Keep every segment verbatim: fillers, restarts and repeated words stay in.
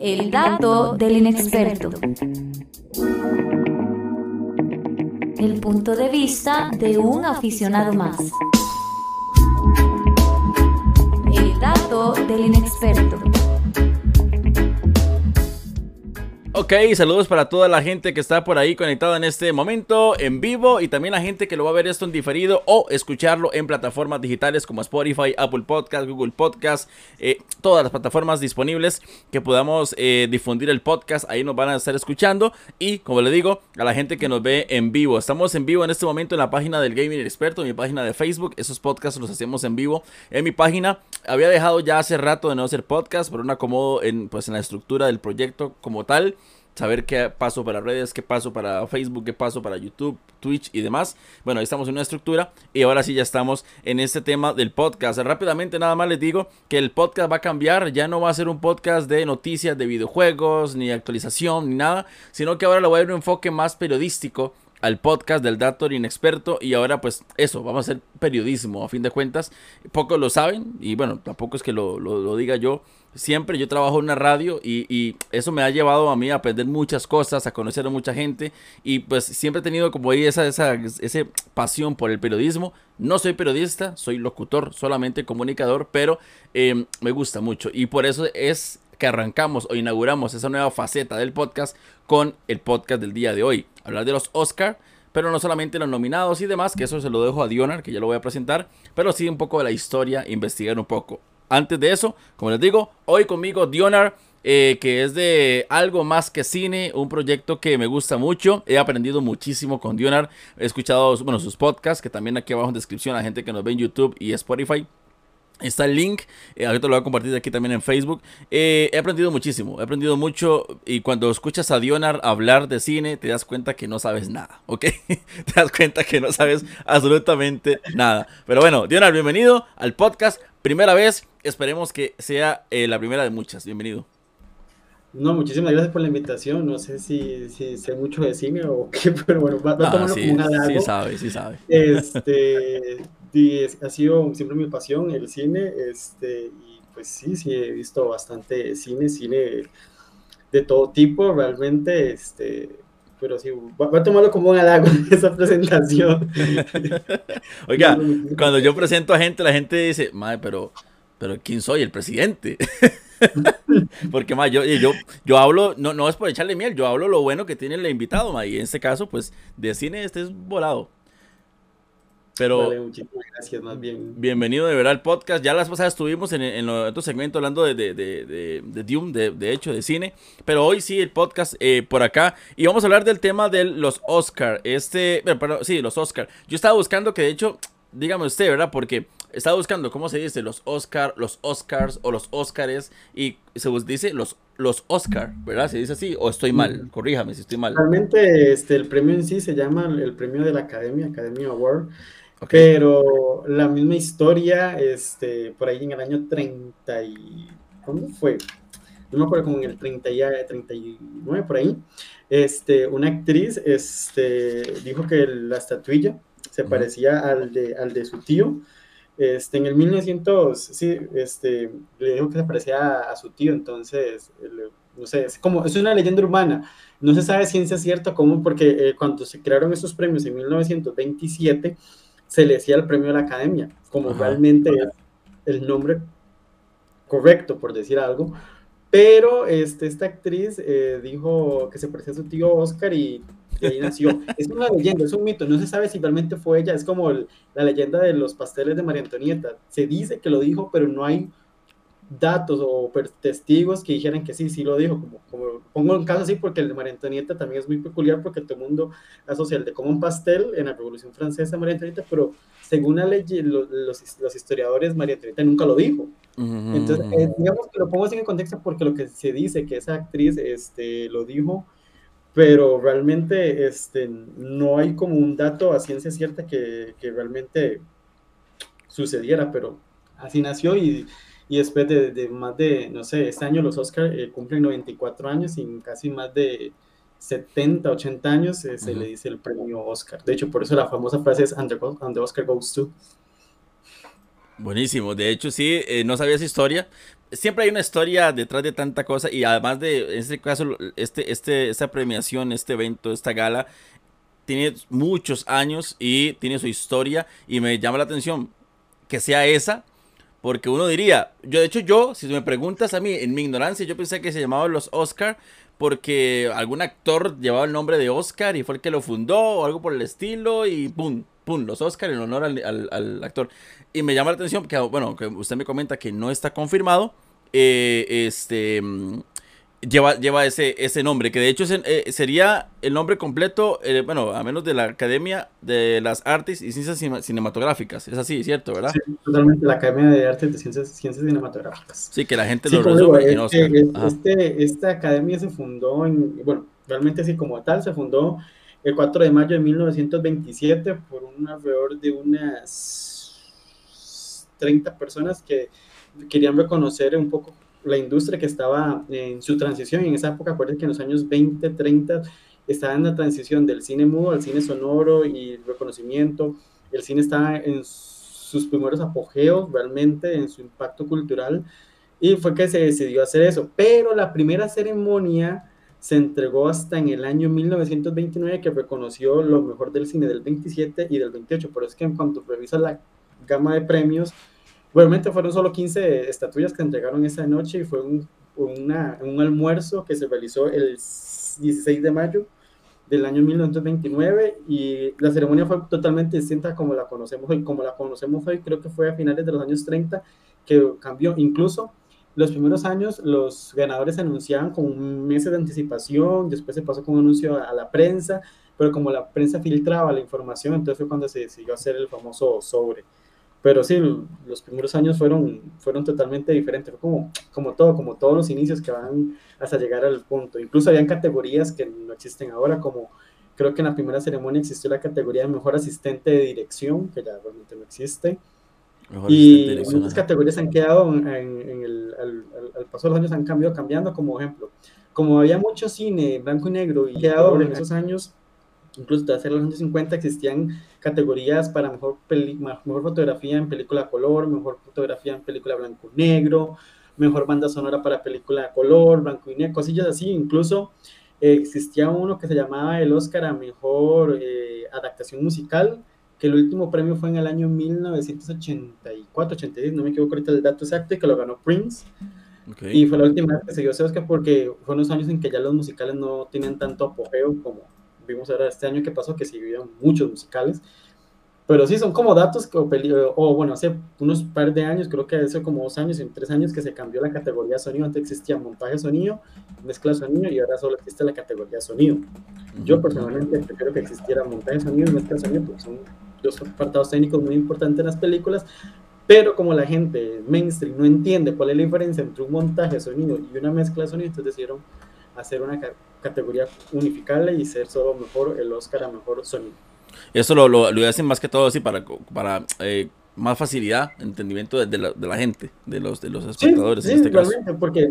El dato del inexperto. El punto de vista de un aficionado más. El dato del inexperto. Ok, saludos para toda la gente que está por ahí conectada en este momento en vivo y también la gente que lo va a ver esto en diferido o escucharlo en plataformas digitales como Spotify, Apple Podcast, Google Podcast, eh, todas las plataformas disponibles que podamos eh, difundir el podcast, ahí nos van a estar escuchando. Y como le digo, a la gente que nos ve en vivo, estamos en vivo en este momento en la página del Gaming Experto, en mi página de Facebook. Esos podcasts los hacemos en vivo en mi página. Había dejado ya hace rato de no hacer podcast por un acomodo en, pues, en la estructura del proyecto como tal. Saber qué paso para redes, qué paso para Facebook, qué paso para YouTube, Twitch y demás. Bueno, ahí estamos en una estructura y ahora sí ya estamos en este tema del podcast. Rápidamente nada más les digo que el podcast va a cambiar. Ya no va a ser un podcast de noticias de videojuegos, ni actualización, ni nada. Sino que ahora le voy a dar un enfoque más periodístico al podcast del dato inexperto. Y ahora pues eso, vamos a hacer periodismo a fin de cuentas. Pocos lo saben y bueno, tampoco es que lo, lo, lo diga yo. Siempre yo trabajo en una radio y, y eso me ha llevado a mí a aprender muchas cosas, a conocer a mucha gente y pues siempre he tenido como ahí esa, esa, esa pasión por el periodismo. No soy periodista, soy locutor, solamente comunicador, pero eh, me gusta mucho y por eso es que arrancamos o inauguramos esa nueva faceta del podcast con el podcast del día de hoy. Hablar de los Oscar, pero no solamente los nominados y demás, que eso se lo dejo a Dionar, que ya lo voy a presentar, pero sí un poco de la historia, investigar un poco. Antes de eso, como les digo, hoy conmigo Dionar, eh, que es de Algo Más Que Cine, un proyecto que me gusta mucho. He aprendido muchísimo con Dionar. He escuchado bueno, sus podcasts, que también aquí abajo en descripción, a gente que nos ve en YouTube y Spotify. Está el link, eh, ahorita lo voy a compartir aquí también en Facebook. eh, He aprendido muchísimo, he aprendido mucho. Y cuando escuchas a Dionar hablar de cine, te das cuenta que no sabes nada, ¿ok? Te das cuenta que no sabes absolutamente nada. Pero bueno, Dionar, bienvenido al podcast. Primera vez, esperemos que sea eh, la primera de muchas. Bienvenido. No, muchísimas gracias por la invitación. No sé si, si sé mucho de cine o qué, pero bueno, va, va a Ah, tomarlo sí, como un halago. sí sabe, sí sabe. Este, y es- ha sido siempre mi pasión el cine, este, y pues sí, sí he visto bastante cine, cine de todo tipo, realmente, este, pero sí, va, va a tomarlo como un halago esa presentación. No, Oiga, no, muchísimas cuando yo gracias. presento a gente, la gente dice, madre, pero, pero ¿quién soy? El presidente. Porque más yo, yo, yo hablo, no, no es por echarle miel, yo hablo lo bueno que tiene el invitado, ma, y en este caso, pues, de cine este es volado. Pero Vale, muchísimas gracias, más bien. bienvenido de verdad al podcast. Ya las pasadas estuvimos en, en los otros segmentos hablando de, de, de, de, de Dune, de, de hecho, de cine. Pero hoy sí el podcast eh, por acá. Y vamos a hablar del tema de los Oscar. Este, bueno, perdón, sí, los Oscar. Yo estaba buscando que de hecho, dígame usted, ¿verdad? Porque estaba buscando, ¿cómo se dice? Los Oscar, los Oscars o los Oscars. Y se bus- dice los, los Oscar, ¿verdad? ¿Se dice así? ¿O estoy mal? Corríjame si estoy mal. Realmente este, el premio en sí se llama el, el premio de la Academia, Academy Award, Ok. pero la misma historia, este, por ahí en el año treinta y... ¿Cuándo fue? No me acuerdo, como en el treinta y, treinta y nueve por ahí, este, una actriz este, dijo que la estatuilla se Ujú. parecía al de, al de su tío. Este, en el mil novecientos, sí, este, le dijo que se parecía a, a su tío, entonces, el- no sé, es como, es una leyenda urbana, no se sabe ciencia cierta cómo, porque eh, cuando se crearon estos premios en mil novecientos veintisiete, se le decía el premio de la Academia, como Ajá. realmente es el nombre correcto, por decir algo, pero este, esta actriz eh, dijo que se parecía a su tío Oscar y de ahí nació. Es una leyenda, es un mito, no se sabe si realmente fue ella, es como el- la leyenda de los pasteles de María Antonieta. Se dice que lo dijo, pero no hay datos o per- testigos que dijeran que sí, sí lo dijo. Como, como pongo un caso así porque el de María Antonieta también es muy peculiar porque todo el mundo asocia el de como un pastel en la Revolución Francesa María Antonieta, pero según la ley, lo- los, los historiadores, María Antonieta nunca lo dijo. Entonces, eh, Ujú. digamos que lo pongo así en contexto porque lo que se dice que esa actriz este, lo dijo, pero realmente este, no hay como un dato a ciencia cierta que, que realmente sucediera, pero así nació y, y después de, de más de, no sé, este año los Oscar eh, cumplen noventa y cuatro años y en casi más de setenta, ochenta años eh, se le Ujú. dice el premio Oscar. De hecho, por eso la famosa frase es "And the, go- and the Oscar goes to". Buenísimo, de hecho sí, eh, no sabía esa historia, siempre hay una historia detrás de tanta cosa y además de, en este caso, este, este, esta premiación, este evento, esta gala, tiene muchos años y tiene su historia y me llama la atención que sea esa, porque uno diría, yo de hecho yo, si me preguntas a mí, en mi ignorancia, yo pensé que se llamaban los Oscar porque algún actor llevaba el nombre de Oscar y fue el que lo fundó o algo por el estilo y pum, pum, los Oscar en honor al, al, al actor. Y me llama la atención que, bueno, que usted me comenta que no está confirmado, eh, este... Lleva, lleva ese, ese nombre, que de hecho es, eh, sería el nombre completo, eh, bueno, a menos de la Academia de las Artes y Ciencias Cinematográficas. Es así, ¿cierto? ¿Verdad? Sí, totalmente, la Academia de Artes de Ciencias, Ciencias Cinematográficas. Sí, que la gente Sí, lo como digo, resume en este, Oscar. este, esta academia se fundó en, bueno, realmente así como tal, se fundó el cuatro de mayo de mil novecientos veintisiete por un alrededor de unas treinta personas que querían reconocer un poco la industria que estaba en su transición. Y en esa época, acuérdense que en los años veinte, treinta estaba en la transición del cine mudo al cine sonoro y reconocimiento. El cine estaba en sus primeros apogeos realmente, en su impacto cultural, y fue que se decidió hacer eso. Pero la primera ceremonia se entregó hasta en el año mil novecientos veintinueve, que reconoció lo mejor del cine del veintisiete y del veintiocho. Por eso es que en cuanto revisa la gama de premios, realmente fueron solo quince estatuillas que entregaron esa noche y fue un, una, un almuerzo que se realizó el dieciséis de mayo del año mil novecientos veintinueve, y la ceremonia fue totalmente distinta como la conocemos hoy. Como la conocemos hoy, creo que fue a finales de los años treinta que cambió. Incluso los primeros años los ganadores se anunciaban con meses de anticipación, después se pasó con un anuncio a la prensa, pero como la prensa filtraba la información, entonces fue cuando se decidió hacer el famoso sobre. Pero sí, los primeros años fueron, fueron totalmente diferentes, fue como, como todo, como todos los inicios que van hasta llegar al punto. Incluso habían categorías que no existen ahora, como creo que en la primera ceremonia existió la categoría de mejor asistente de dirección, que ya realmente no existe. Mejor y muchas categorías han quedado en, en el, al, al, al paso de los años, han cambiado, cambiando. Como ejemplo, como había mucho cine blanco y negro y quedado en esos años, incluso desde los años cincuenta existían categorías para mejor, peli, mejor fotografía en película color, mejor fotografía en película blanco y negro, mejor banda sonora para película color, blanco y negro, cosillas así. Incluso eh, existía uno que se llamaba el Oscar a mejor eh, adaptación musical, que el último premio fue en el año mil novecientos ochenta y cuatro, ochenta y seis, no me equivoco ahorita el dato exacto, y que lo ganó Prince. Okay. Y fue la última vez que se dio ese Oscar, porque fueron los años en que ya los musicales no tenían tanto apogeo como vimos ahora este año que pasó, que sí vieron muchos musicales. Pero sí, son como datos que, o, o bueno, hace unos par de años, creo que hace como dos años, en tres años, que se cambió la categoría sonido. Antes existía montaje sonido, mezcla sonido, y ahora solo existe la categoría sonido. Yo personalmente prefiero que existiera montaje sonido y mezcla sonido, porque son dos apartados técnicos muy importantes en las películas. Pero como la gente mainstream no entiende cuál es la diferencia entre un montaje sonido y una mezcla sonido, entonces decidieron hacer una categoría unificable y ser solo mejor el Oscar a mejor sonido. Eso lo, lo, lo hacen más que todo así para, para eh, más facilidad, entendimiento de, de, la, de la gente, de los, de los espectadores. Sí, en sí, este caso. Porque,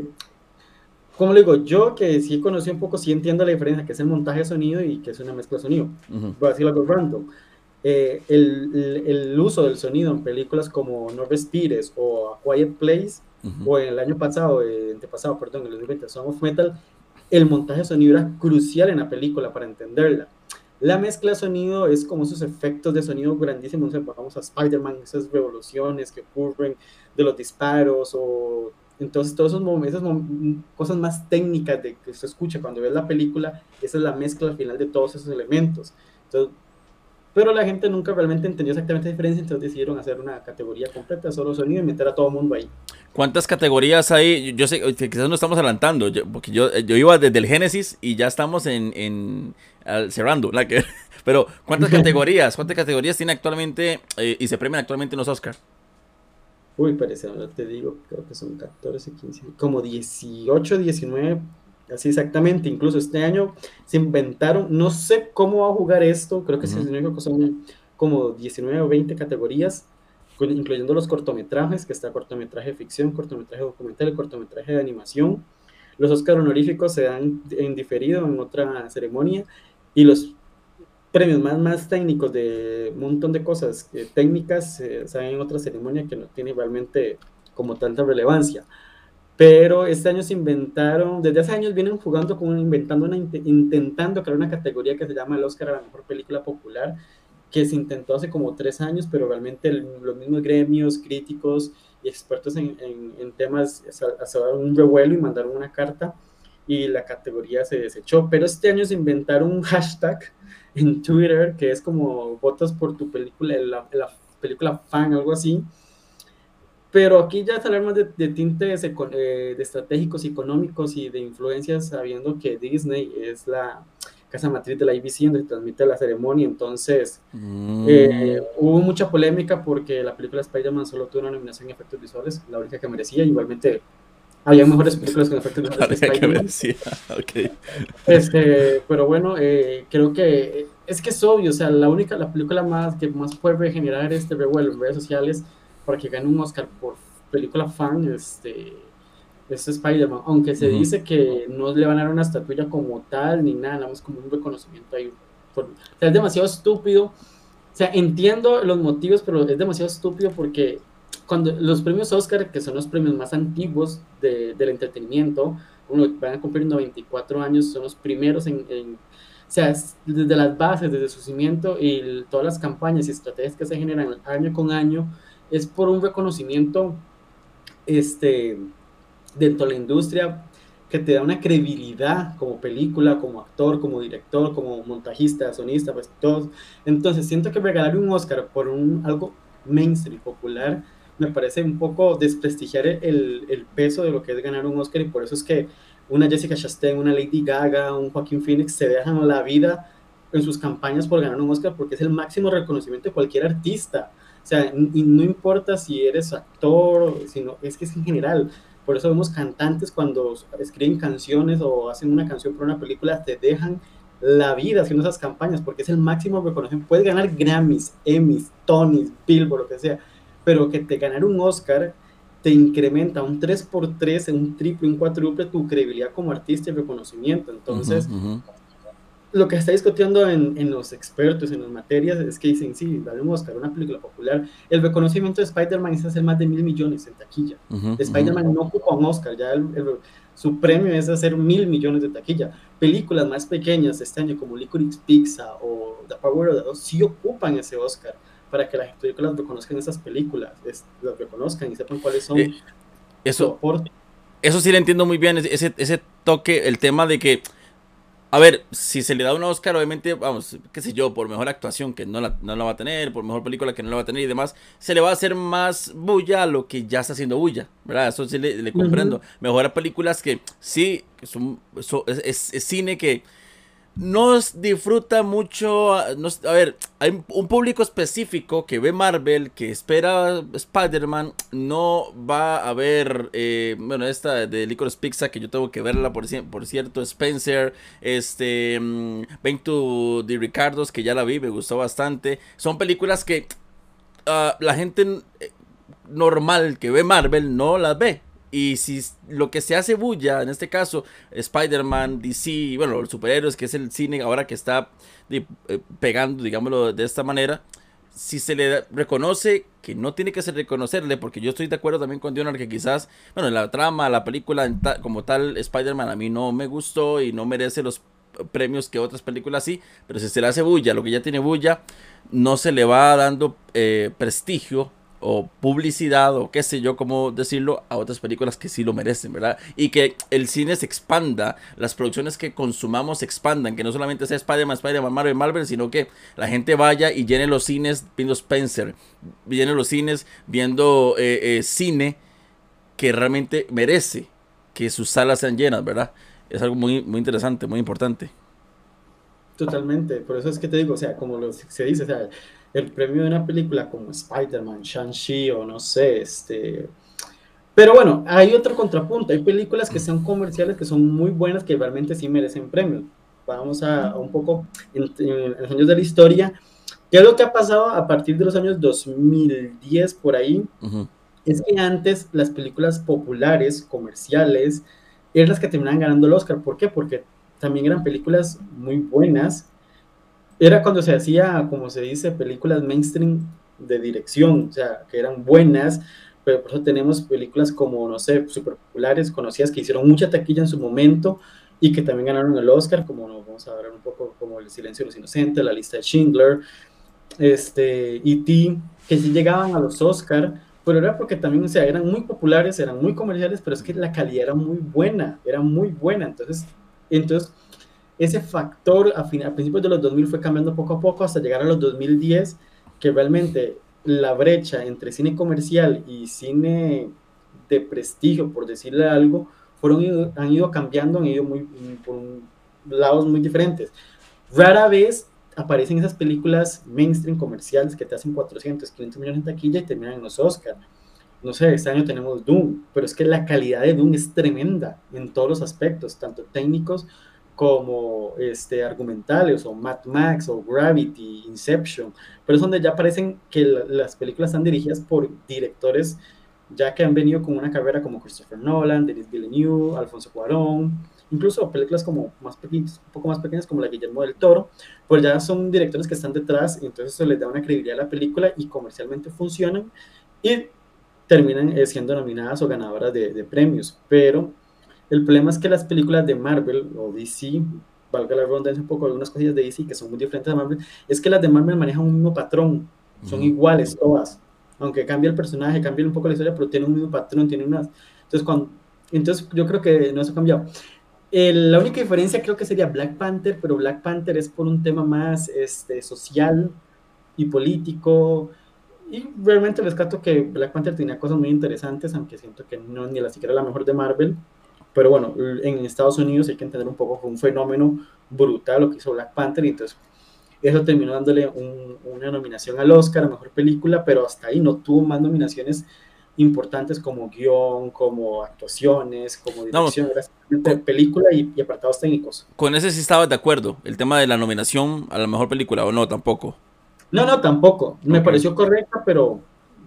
como le digo, yo que sí conocí un poco, sí entiendo la diferencia que es el montaje de sonido y que es una mezcla de sonido. Uh-huh. Voy a decir algo random. Eh, el, el, el uso del sonido en películas como No Respires o A Quiet Place, uh-huh. o en el año pasado, eh, antepasado, perdón, en el dos mil veinte, Song of Metal, el montaje de sonido era crucial en la película para entenderla. La mezcla de sonido es como esos efectos de sonido grandísimos, no sé, vamos a Spider-Man, esas revoluciones que ocurren de los disparos, o entonces todas esas cosas más técnicas de que se escucha cuando ves la película, esa es la mezcla al final de todos esos elementos. Entonces, pero la gente nunca realmente entendió exactamente la diferencia, entonces decidieron hacer una categoría completa, solo sonido, y meter a todo el mundo ahí. ¿Cuántas categorías hay? Yo sé, quizás no estamos adelantando, yo, porque yo, yo iba desde el Génesis y ya estamos en, en uh, cerrando, like, pero ¿cuántas categorías? ¿Cuántas categorías tiene actualmente eh, y se premian actualmente en los Oscar? Uy, parece, no te digo, creo que son catorce, quince, como dieciocho, diecinueve, así exactamente. Incluso este año se inventaron, no sé cómo va a jugar esto, creo que uh-huh. son como diecinueve o veinte categorías, incluyendo los cortometrajes, que está cortometraje de ficción, cortometraje documental, cortometraje de animación. Los Oscar honoríficos se dan en diferido en otra ceremonia, y los premios más, más técnicos de un montón de cosas eh, técnicas eh, se dan en otra ceremonia que no tiene realmente como tanta relevancia. pero este año se inventaron, desde hace años vienen jugando con, inventando una, intentando crear una categoría que se llama el Oscar a la mejor película popular, que se intentó hace como tres años, pero realmente el, los mismos gremios, críticos y expertos en, en, en temas se dieron un revuelo y mandaron una carta y la categoría se desechó, pero este año se inventaron un hashtag en Twitter que es como votos por tu película, la, la película fan, algo así, pero aquí ya es hablar más de, de tintes eh, de estratégicos, económicos y de influencias, sabiendo que Disney es la casa matriz de la A B C donde se transmite la ceremonia, entonces mm. eh, hubo mucha polémica porque la película Spider-Man solo tuvo una nominación en efectos visuales, la única que merecía, igualmente había mejores películas con efectos visuales que Spider-Man. Okay. Este, pero bueno, eh, creo que es que es obvio, o sea, la única, la película más que más puede generar este revuelo en redes sociales para que gane un Oscar por película fan, este, es Spider-Man, aunque se uh-huh. dice que no le van a dar una estatuilla como tal, ni nada, nada más como un reconocimiento ahí. Por, o sea, es demasiado estúpido, o sea, entiendo los motivos, pero es demasiado estúpido porque cuando los premios Oscar, que son los premios más antiguos de, del entretenimiento, uno, van a cumplir noventa y cuatro años, son los primeros en, en o sea, desde las bases, desde su cimiento y el, todas las campañas y estrategias que se generan año con año, es por un reconocimiento este, dentro de la industria que te da una credibilidad como película, como actor, como director, como montajista, sonista, pues todos. Entonces siento que regalar un Oscar por un, algo mainstream, popular, me parece un poco desprestigiar el, el peso de lo que es ganar un Oscar, y por eso es que una Jessica Chastain, una Lady Gaga, un Joaquin Phoenix se dejan la vida en sus campañas por ganar un Oscar, porque es el máximo reconocimiento de cualquier artista. O sea, y no importa si eres actor, sino es que es en general. Por eso vemos cantantes cuando escriben canciones o hacen una canción para una película, te dejan la vida haciendo esas campañas, porque es el máximo reconocimiento. Puedes ganar Grammys, Emmys, Tonys, Billboard, lo que sea, pero que te ganar un Oscar te incrementa un tres por tres, un triple, un cuádruple tu credibilidad como artista y reconocimiento. Entonces, uh-huh, uh-huh. lo que está discutiendo en, en los expertos, en las materias, es que dicen, sí, dale un Oscar, una película popular. El reconocimiento de Spider-Man es hacer más de mil millones en taquilla. Uh-huh, Spider-Man uh-huh. no ocupa un Oscar, ya el, el, su premio es hacer mil millones de taquilla. Películas más pequeñas este año, como Licorice Pizza o The Power of the Dog, sí ocupan ese Oscar, para que las películas reconozcan esas películas, es, las reconozcan y sepan cuáles son eh, eso, su aporte. Eso sí le entiendo muy bien, ese, ese toque, el tema de que, a ver, si se le da un Oscar, obviamente, vamos, qué sé yo, por mejor actuación, que no la, no la va a tener, por mejor película, que no la va a tener y demás, se le va a hacer más bulla a lo que ya está haciendo bulla, ¿verdad? Eso sí le, le comprendo. Uh-huh. Mejor a películas que sí, que son, son, es, es, es cine que no disfruta mucho, no, a ver, hay un público específico que ve Marvel, que espera Spider-Man, no va a ver, eh, bueno, esta de Licorice Pizza, que yo tengo que verla, por, por cierto, Spencer, este, um, Back to the Ricardos, que ya la vi, me gustó bastante. Son películas que uh, la gente normal que ve Marvel no las ve. Y si lo que se hace bulla, en este caso, Spider-Man, D C, bueno, los superhéroes, que es el cine ahora que está de, eh, pegando, digámoslo de esta manera, si se le reconoce, que no tiene que ser reconocerle, porque yo estoy de acuerdo también con Dionar que quizás, bueno, la trama, la película ta, como tal, Spider-Man a mí no me gustó y no merece los premios que otras películas sí, pero si se le hace bulla, lo que ya tiene bulla, no se le va dando eh, prestigio o publicidad, o qué sé yo cómo decirlo, a otras películas que sí lo merecen, ¿verdad? Y que el cine se expanda, las producciones que consumamos se expandan, que no solamente sea Spider-Man, Spider-Man, Marvel, Marvel, sino que la gente vaya y llene los cines viendo Spencer, llene los cines viendo eh, eh, cine que realmente merece que sus salas sean llenas, ¿verdad? Es algo muy, muy interesante, muy importante. Totalmente, por eso es que te digo, o sea, como lo, se dice, o sea, el premio de una película como Spider-Man, Shang-Chi o no sé, este... Pero bueno, hay otro contrapunto, hay películas que son comerciales que son muy buenas, que realmente sí merecen premios. Vamos a, a un poco en, en los años de la historia. ¿Qué es lo que ha pasado a partir de los años dos mil diez por ahí? Uh-huh. Es que antes las películas populares, comerciales, eran las que terminaban ganando el Oscar. ¿Por qué? Porque también eran películas muy buenas. Era cuando se hacía, como se dice, películas mainstream de dirección, o sea, que eran buenas, pero por eso tenemos películas como, no sé, súper populares, conocidas, que hicieron mucha taquilla en su momento y que también ganaron el Oscar, como no, vamos a ver un poco como El silencio de los inocentes, La lista de Schindler, este, E T, que sí llegaban a los Oscar, pero era porque también, o sea, eran muy populares, eran muy comerciales, pero es que la calidad era muy buena, era muy buena, entonces, entonces ese factor a, fin, a principios de los dos mil fue cambiando poco a poco hasta llegar a los dos mil diez, que realmente la brecha entre cine comercial y cine de prestigio, por decirle algo, fueron, han ido cambiando, han ido muy, por lados muy diferentes. Rara vez aparecen esas películas mainstream comerciales que te hacen cuatrocientos, quinientos millones en taquilla y terminan en los Oscar. No sé, este año tenemos Doom, pero es que la calidad de Doom es tremenda en todos los aspectos, tanto técnicos como este, argumentales, o Mad Max, o Gravity, Inception, pero es donde ya parecen que la, las películas están dirigidas por directores ya que han venido con una carrera como Christopher Nolan, Denis Villeneuve, Alfonso Cuarón, incluso películas como más pequeñas, un poco más pequeñas como la Guillermo del Toro, pues ya son directores que están detrás, y entonces eso les da una credibilidad a la película y comercialmente funcionan y terminan eh, siendo nominadas o ganadoras de, de premios, pero el problema es que las películas de Marvel o D C, valga la redundancia un poco, algunas cosillas de D C que son muy diferentes de Marvel, es que las de Marvel manejan un mismo patrón, son uh-huh. iguales todas, aunque cambie el personaje, cambie un poco la historia, pero tiene un mismo patrón, tiene unas... Entonces, cuando... Entonces yo creo que no se ha cambiado. El, la única diferencia creo que sería Black Panther, pero Black Panther es por un tema más este, social y político, y realmente rescato que Black Panther tenía cosas muy interesantes, aunque siento que no ni la siquiera la mejor de Marvel. Pero bueno, en Estados Unidos hay que entender un poco, fue un fenómeno brutal lo que hizo Black Panther, y entonces eso terminó dándole un, una nominación al Oscar a Mejor Película, pero hasta ahí no tuvo más nominaciones importantes como guión, como actuaciones, como dirección, no, era simplemente película y, y apartados técnicos. Con ese sí estabas de acuerdo, el tema de la nominación a la Mejor Película, ¿o no? Tampoco. No, no, tampoco. Me okay. pareció correcta, pero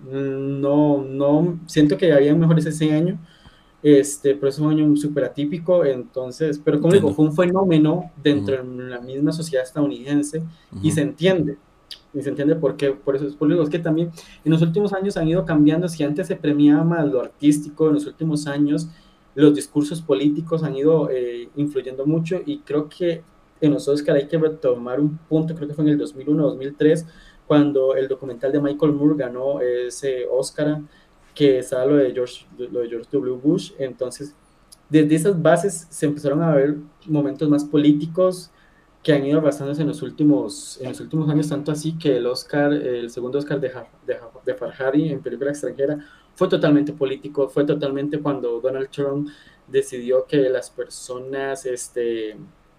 no, no, siento que había mejores ese año. Este, pero es un año súper atípico, entonces, pero como Entiendo. digo, fue un fenómeno dentro uh-huh. de la misma sociedad estadounidense uh-huh. y se entiende, y se entiende por qué, por eso es, por es que también en los últimos años han ido cambiando, si antes se premiaba más lo artístico, en los últimos años los discursos políticos han ido eh, influyendo mucho, y creo que en los Oscar hay que retomar un punto, creo que fue en el dos mil uno, dos mil tres, cuando el documental de Michael Moore ganó ese Oscar, que estaba lo de George, lo de George W. Bush. Entonces, desde esas bases se empezaron a ver momentos más políticos que han ido basándose en los últimos, en los últimos años, tanto así que el Oscar, el segundo Oscar de, de, de Farhadi en película extranjera fue totalmente político, fue totalmente cuando Donald Trump decidió que las personas este,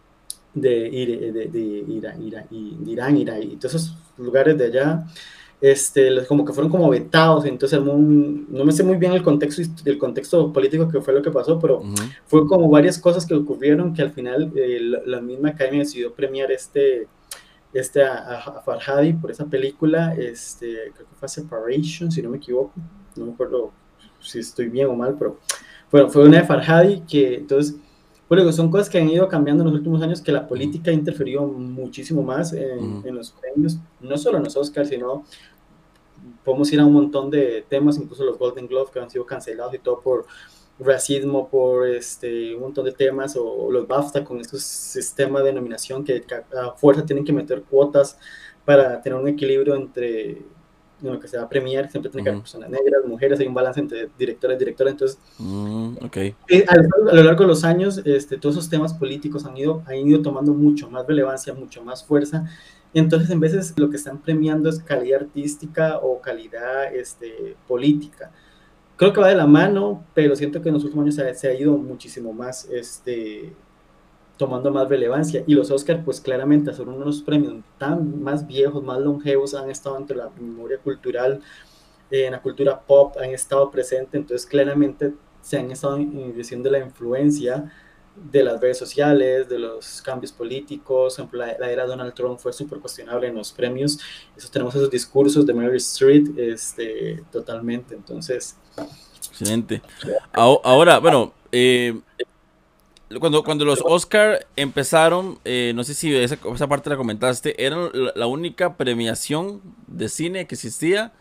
de, de, de, de Irán, Irán, Irán, Irán y todos esos lugares de allá, Este, como que fueron como vetados, entonces un, no me sé muy bien el contexto, el contexto político que fue lo que pasó, pero uh-huh. fue como varias cosas que ocurrieron que al final eh, la, la misma academia decidió premiar este, este a, a Farhadi por esa película, este, creo que fue Separation, si no me equivoco, no me acuerdo si estoy bien o mal, pero bueno, fue una de Farhadi que entonces, bueno, son cosas que han ido cambiando en los últimos años, que la política ha interferido muchísimo más en, uh-huh. en los premios, no solo en los Oscars, sino podemos ir a un montón de temas, incluso los Golden Globes que han sido cancelados y todo por racismo, por este, un montón de temas, o, o los BAFTA con estos sistemas de nominación que a fuerza tienen que meter cuotas para tener un equilibrio entre en lo que se va a premiar, siempre tiene que haber uh-huh. personas negras, mujeres, hay un balance entre directores y directoras, entonces uh, okay. eh, a, a lo largo de los años este, todos esos temas políticos han ido, han ido tomando mucho más relevancia, mucho más fuerza. Entonces, en veces lo que están premiando es calidad artística o calidad este, política. Creo que va de la mano, pero siento que en los últimos años se ha, se ha ido muchísimo más este, tomando más relevancia. Y los Oscars, pues claramente, son unos premios tan más viejos, más longevos, han estado entre la memoria cultural, eh, en la cultura pop, han estado presentes. Entonces, claramente se han estado diciendo la influencia de las redes sociales, de los cambios políticos. Por ejemplo, la, la era Donald Trump fue súper cuestionable en los premios. Eso, tenemos esos discursos de Meryl Streep este, totalmente, entonces... Excelente. Ahora, bueno, eh, cuando, cuando los Oscar empezaron, eh, no sé si esa, esa parte la comentaste, ¿era la, la única premiación de cine que existía?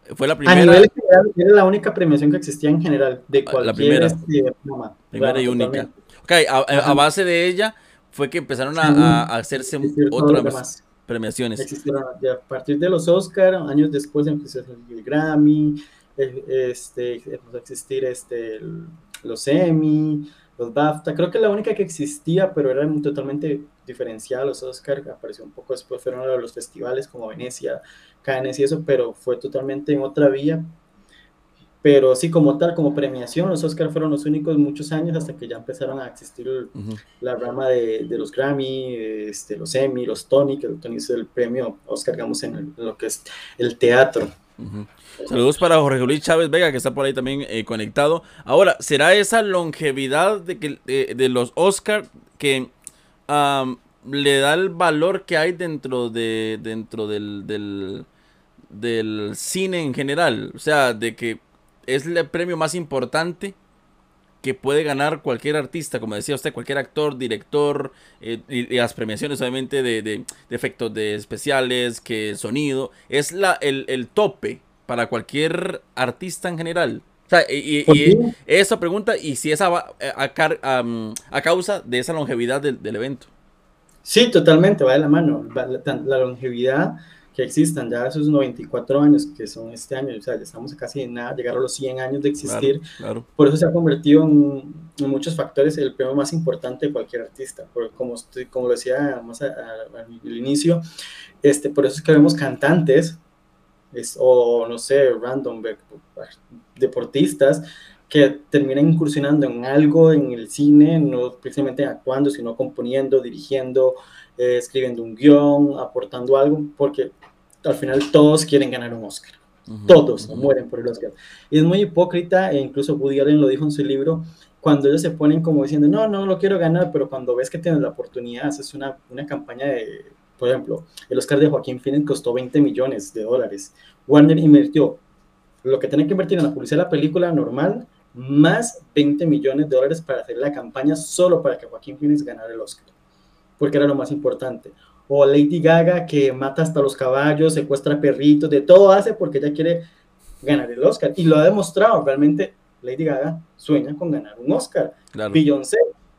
Fue la A primera, nivel general, era la única premiación que existía en general, de la cualquier primera, este, programa. primera Claro, y única. totalmente. Ok, a, a- a Ajá. base de ella fue que empezaron a, a- Sí, a hacerse existieron todos los otras demás. premiaciones. Existieron de a partir de los Oscar, años después empezó a hacer el Grammy, eh, este, empezó a existir este, el- los Emmy, los BAFTA. Creo que la única que existía, pero era totalmente diferenciada a los Oscar, apareció un poco después, fueron los festivales como Venecia, Cannes y eso, pero fue totalmente en otra vía. Pero sí, como tal, como premiación, los Oscar fueron los únicos muchos años hasta que ya empezaron a existir el- Ujú. la rama de, de los Grammy, este, los Emmy, los Tony, que el Tony es el premio Oscar, digamos, en, el- en lo que es el teatro. Ujú. Saludos para Jorge Luis Chávez Vega, que está por ahí también eh, conectado. Ahora, ¿será esa longevidad de, que, eh, de los Oscar que am, le da el valor que hay dentro de dentro del, del, del cine en general? O sea, de que es el premio más importante que puede ganar cualquier artista, como decía usted, cualquier actor, director, eh, y, y las premiaciones obviamente de, de- de efectos de especiales, que sonido, es la, el, el tope para cualquier artista en general. O sea, y, y- Pues y sí, esa pregunta, y si esa va eh, a, car- am, a causa de esa longevidad del, del evento. sí, totalmente, va de la mano. Va la, tan- la longevidad que existan ya esos noventa y cuatro años que son este año, o sea, ya estamos a casi en nada, llegar a los cien años de Claro, existir. claro. Por eso se ha convertido en, en muchos factores el premio más importante de cualquier artista. Por, como, estoy- como lo decía más a- a- al inicio, este, por eso es que vemos cantantes es, o no sé, random de- deportistas que terminan incursionando en algo en el cine, no precisamente actuando, sino componiendo, dirigiendo, eh, escribiendo un guión, aportando algo, porque al final todos quieren ganar un Oscar. Ujú, Todos ujú. mueren por el Oscar. Y es muy hipócrita, e incluso Woody Allen lo dijo en su libro, cuando ellos se ponen como diciendo, no, no lo quiero ganar, pero cuando ves que tienes la oportunidad, haces una, una campaña de, por ejemplo, el Oscar de Joaquín Phoenix costó veinte millones de dólares. Warner invirtió lo que tienen que invertir en la publicidad de la película normal, más veinte millones de dólares para hacer la campaña solo para que Joaquín Phoenix ganara el Oscar, porque era lo más importante. O Lady Gaga, que mata hasta los caballos, secuestra perritos, de todo hace porque ella quiere ganar el Oscar. Y lo ha demostrado, realmente Lady Gaga sueña con ganar un Oscar. Claro. Beyoncé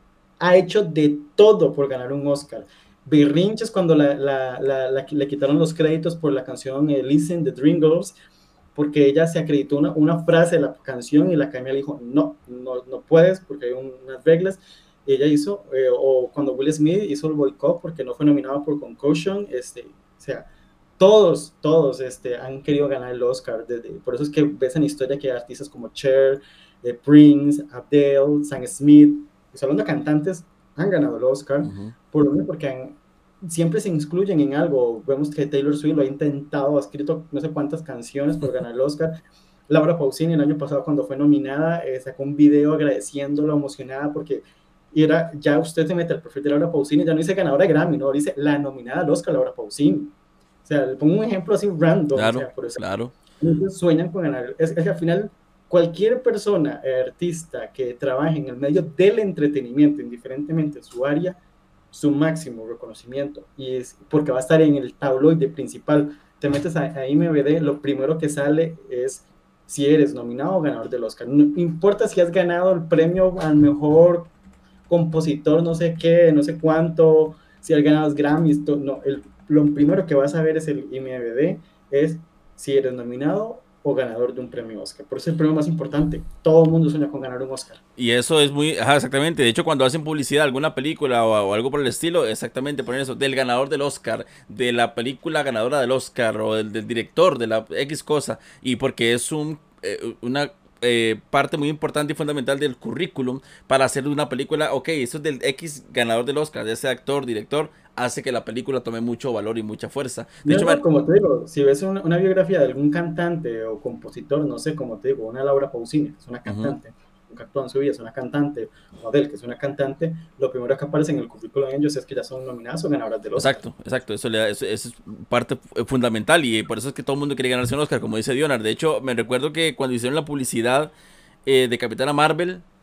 ha hecho de todo por ganar un Oscar. Berrinches cuando la, la, la, la, le quitaron los créditos por la canción eh, Listen de Dreamgirls, porque ella se acreditó una, una frase de la canción y la academia le dijo, no, no, no puedes porque hay unas reglas. Y ella hizo, eh, o cuando Will Smith hizo el boicot porque no fue nominado por Concussion, este, o sea, todos, todos este, han querido ganar el Oscar. Desde, por eso es que ves en la historia que hay artistas como Cher, eh, Prince, Adele, Sam Smith, pues hablando de cantantes, han ganado el Oscar, Ujú. por lo menos porque han, siempre se incluyen en algo. Vemos que Taylor Swift lo ha intentado, ha escrito no sé cuántas canciones por ganar el Oscar. Laura Pausini el año pasado cuando fue nominada eh, sacó un video agradeciéndolo, emocionada porque era, ya usted se mete al perfil de Laura Pausini, ya no dice ganadora de Grammy, no, dice la nominada al Oscar Laura Pausini. O sea, le pongo un ejemplo así random, Claro, o sea, por eso claro. muchos sueñan con ganar. Es, es que al final cualquier persona, eh, artista que trabaje en el medio del entretenimiento, indiferentemente en su área, su máximo reconocimiento, y es porque va a estar en el tabloide principal. Te metes a, a I M D B, lo primero que sale es si eres nominado o ganador del Oscar. No importa si has ganado el premio al mejor compositor, no sé qué, no sé cuánto, si has ganado Grammys, no, el, lo primero que vas a ver es el I M D B, es si eres nominado o ganador de un premio Oscar. Por eso es el premio más importante. Todo el mundo sueña con ganar un Oscar. Y eso es muy, ajá, exactamente. De hecho, cuando hacen publicidad de alguna película o, o algo por el estilo, exactamente ponen eso, del ganador del Oscar, de la película ganadora del Oscar, o del, del director de la X cosa. Y porque es un, eh, una eh, parte muy importante y fundamental del currículum para hacer una película. Ok, eso es del X ganador del Oscar, de ese actor, director, hace que la película tome mucho valor y mucha fuerza. De No, hecho, no, man, como te digo, si ves una, una biografía de algún cantante o compositor, no sé, como te digo, una Laura Pausini, que es una cantante, uh-huh. que actúa en su vida, es una cantante, o Adele, que es una cantante, lo primero que aparece en el currículum de ellos es que ya son nominadas o ganadoras del Oscar. Exacto, exacto, eso, le da, eso, eso es parte fundamental y por eso es que todo el mundo quiere ganarse un Oscar, como dice Dionar. De hecho, me recuerdo que cuando hicieron la publicidad eh, de Capitana Marvel,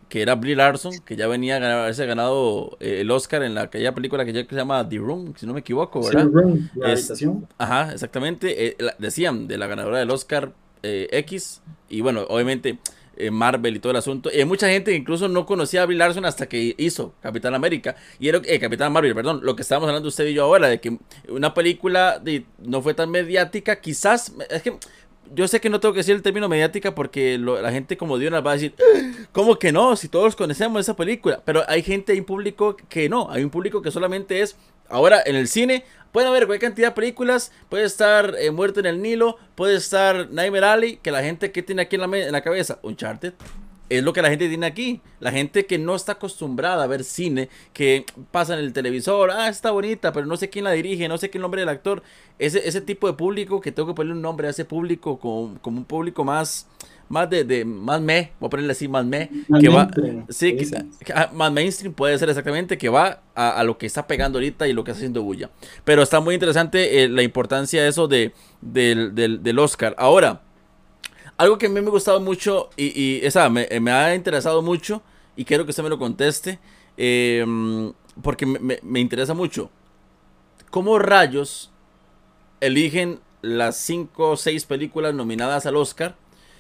que era Brie Larson, que ya venía a ganar- haberse ganado eh, el Oscar en la, aquella película que ya que se llama The Room, si no me equivoco, Sí, ¿verdad? Room, la Es, habitación. ajá, exactamente, eh, la- decían de la ganadora del Oscar eh, X, y bueno, obviamente eh, Marvel y todo el asunto, y hay mucha gente que incluso no conocía a Brie Larson hasta que hizo Capitán América, y era, eh, Capitán Marvel, perdón, lo que estábamos hablando usted y yo ahora, de que una película de, no fue tan mediática, quizás, es que yo sé que no tengo que decir el término mediática porque lo- la gente como Dios nos va a decir, ¿cómo que no? Si todos conocemos esa película. Pero hay gente, hay un público que no. Hay un público que solamente es, ahora en el cine, pueden haber cualquier cantidad de películas. Puede estar eh, Muerte en el Nilo, puede estar Nightmare Alley, que la gente que tiene aquí en la, me- en la cabeza, Uncharted. Es lo que la gente tiene aquí. La gente que no está acostumbrada a ver cine, que pasa en el televisor, ah, está bonita, pero no sé quién la dirige, no sé qué nombre del actor. Ese, ese tipo de público que tengo que ponerle un nombre a ese público como, como un público más, más de, de más me, voy a ponerle así, más me, Más que va, mainstream, sí, que que, dicen. que, ah, más mainstream puede ser exactamente, que va a, a lo que está pegando ahorita y lo que está haciendo bulla. Pero está muy interesante eh, la importancia de eso de, del, del, del Oscar. Ahora, algo que a mí me ha gustado mucho y, y esa, me, me ha interesado mucho y quiero que usted me lo conteste eh, porque me, me, me interesa mucho. ¿Cómo rayos eligen las cinco o seis películas nominadas al Oscar?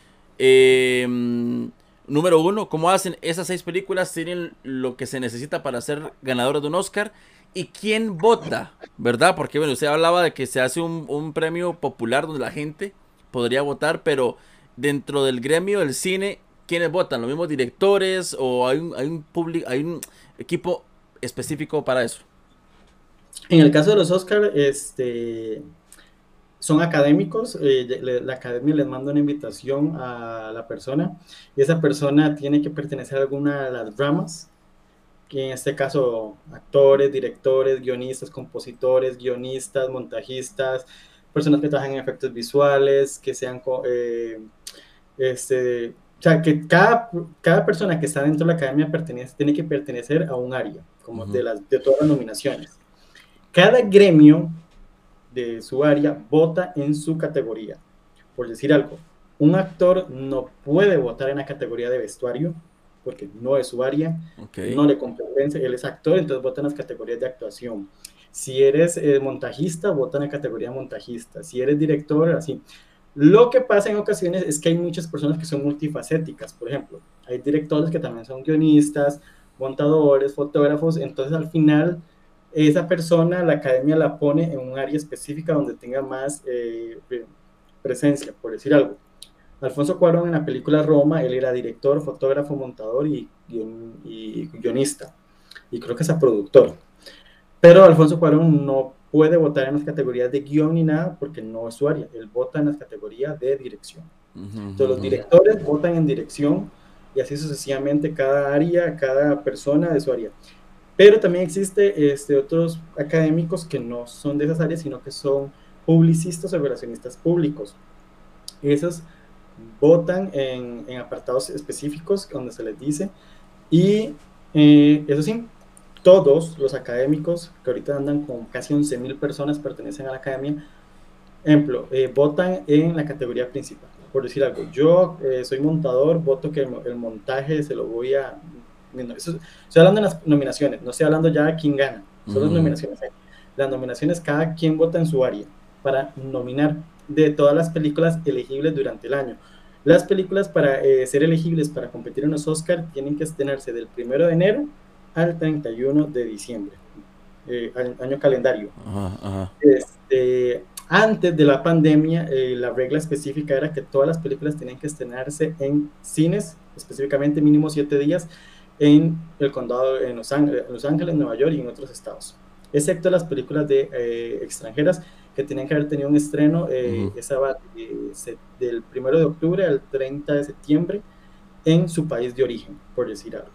Eh, número uno, ¿cómo hacen esas seis películas? ¿Tienen lo que se necesita para ser ganadoras de un Oscar? ¿Y quién vota? ¿Verdad? Porque bueno, usted hablaba de que se hace un, un premio popular donde la gente podría votar, pero dentro del gremio del cine, ¿quiénes votan? ¿Los mismos directores o hay un, hay un, public, hay un equipo específico para eso? En el caso de los Oscar, este, son académicos, eh, le- la academia les manda una invitación a la persona y esa persona tiene que pertenecer a alguna de las ramas, que en este caso actores, directores, guionistas, compositores, guionistas, montajistas, personas que trabajan en efectos visuales, que sean, co- eh, este, o sea, que cada, cada persona que está dentro de la academia pertenece, tiene que pertenecer a un área, como de, Ujú. las, de todas las nominaciones. Cada gremio de su área vota en su categoría. Por decir algo, un actor no puede votar en la categoría de vestuario porque no es su área, Ok. no le compete, él es actor, entonces vota en las categorías de actuación. Si eres eh, montajista, vota en la categoría montajista. Si eres director, así. Lo que pasa en ocasiones es que hay muchas personas que son multifacéticas. Por ejemplo, hay directores que también son guionistas, montadores, fotógrafos. Entonces, al final, esa persona, la academia la pone en un área específica donde tenga más eh, presencia, por decir algo. Alfonso Cuarón en la película Roma, él era director, fotógrafo, montador y, guion, y guionista. Y creo que es productor. Pero Alfonso Cuarón no puede votar en las categorías de guión ni nada porque no es su área. Él vota en las categorías de dirección. Uh Entonces los -huh, uh -huh. directores votan en dirección y así sucesivamente cada área, cada persona de su área. Pero también existe este, otros académicos que no son de esas áreas, sino que son publicistas o relacionistas públicos. Esos votan en, en apartados específicos donde se les dice y eh, eso sí, todos los académicos que ahorita andan con casi once mil personas pertenecen a la academia, ejemplo, eh, votan en la categoría principal. Por decir algo, yo eh, soy montador, voto que el, el montaje se lo voy a... Eso, estoy hablando de las nominaciones, no estoy hablando ya de quién gana, son uh -huh. las nominaciones. Las nominaciones, cada quien vota en su área para nominar de todas las películas elegibles durante el año. Las películas para eh, ser elegibles para competir en los Oscars tienen que estrenarse del primero de enero al treinta y uno de diciembre, eh, año calendario. Ajá, ajá. Este, antes de la pandemia, eh, la regla específica era que todas las películas tenían que estrenarse en cines, específicamente mínimo siete días, en el condado, en Los Ángeles, Los Ángeles, Nueva York y en otros estados, excepto las películas de eh, extranjeras que tenían que haber tenido un estreno eh, uh-huh. esa va eh, se, del primero de octubre al treinta de septiembre en su país de origen, por decir algo.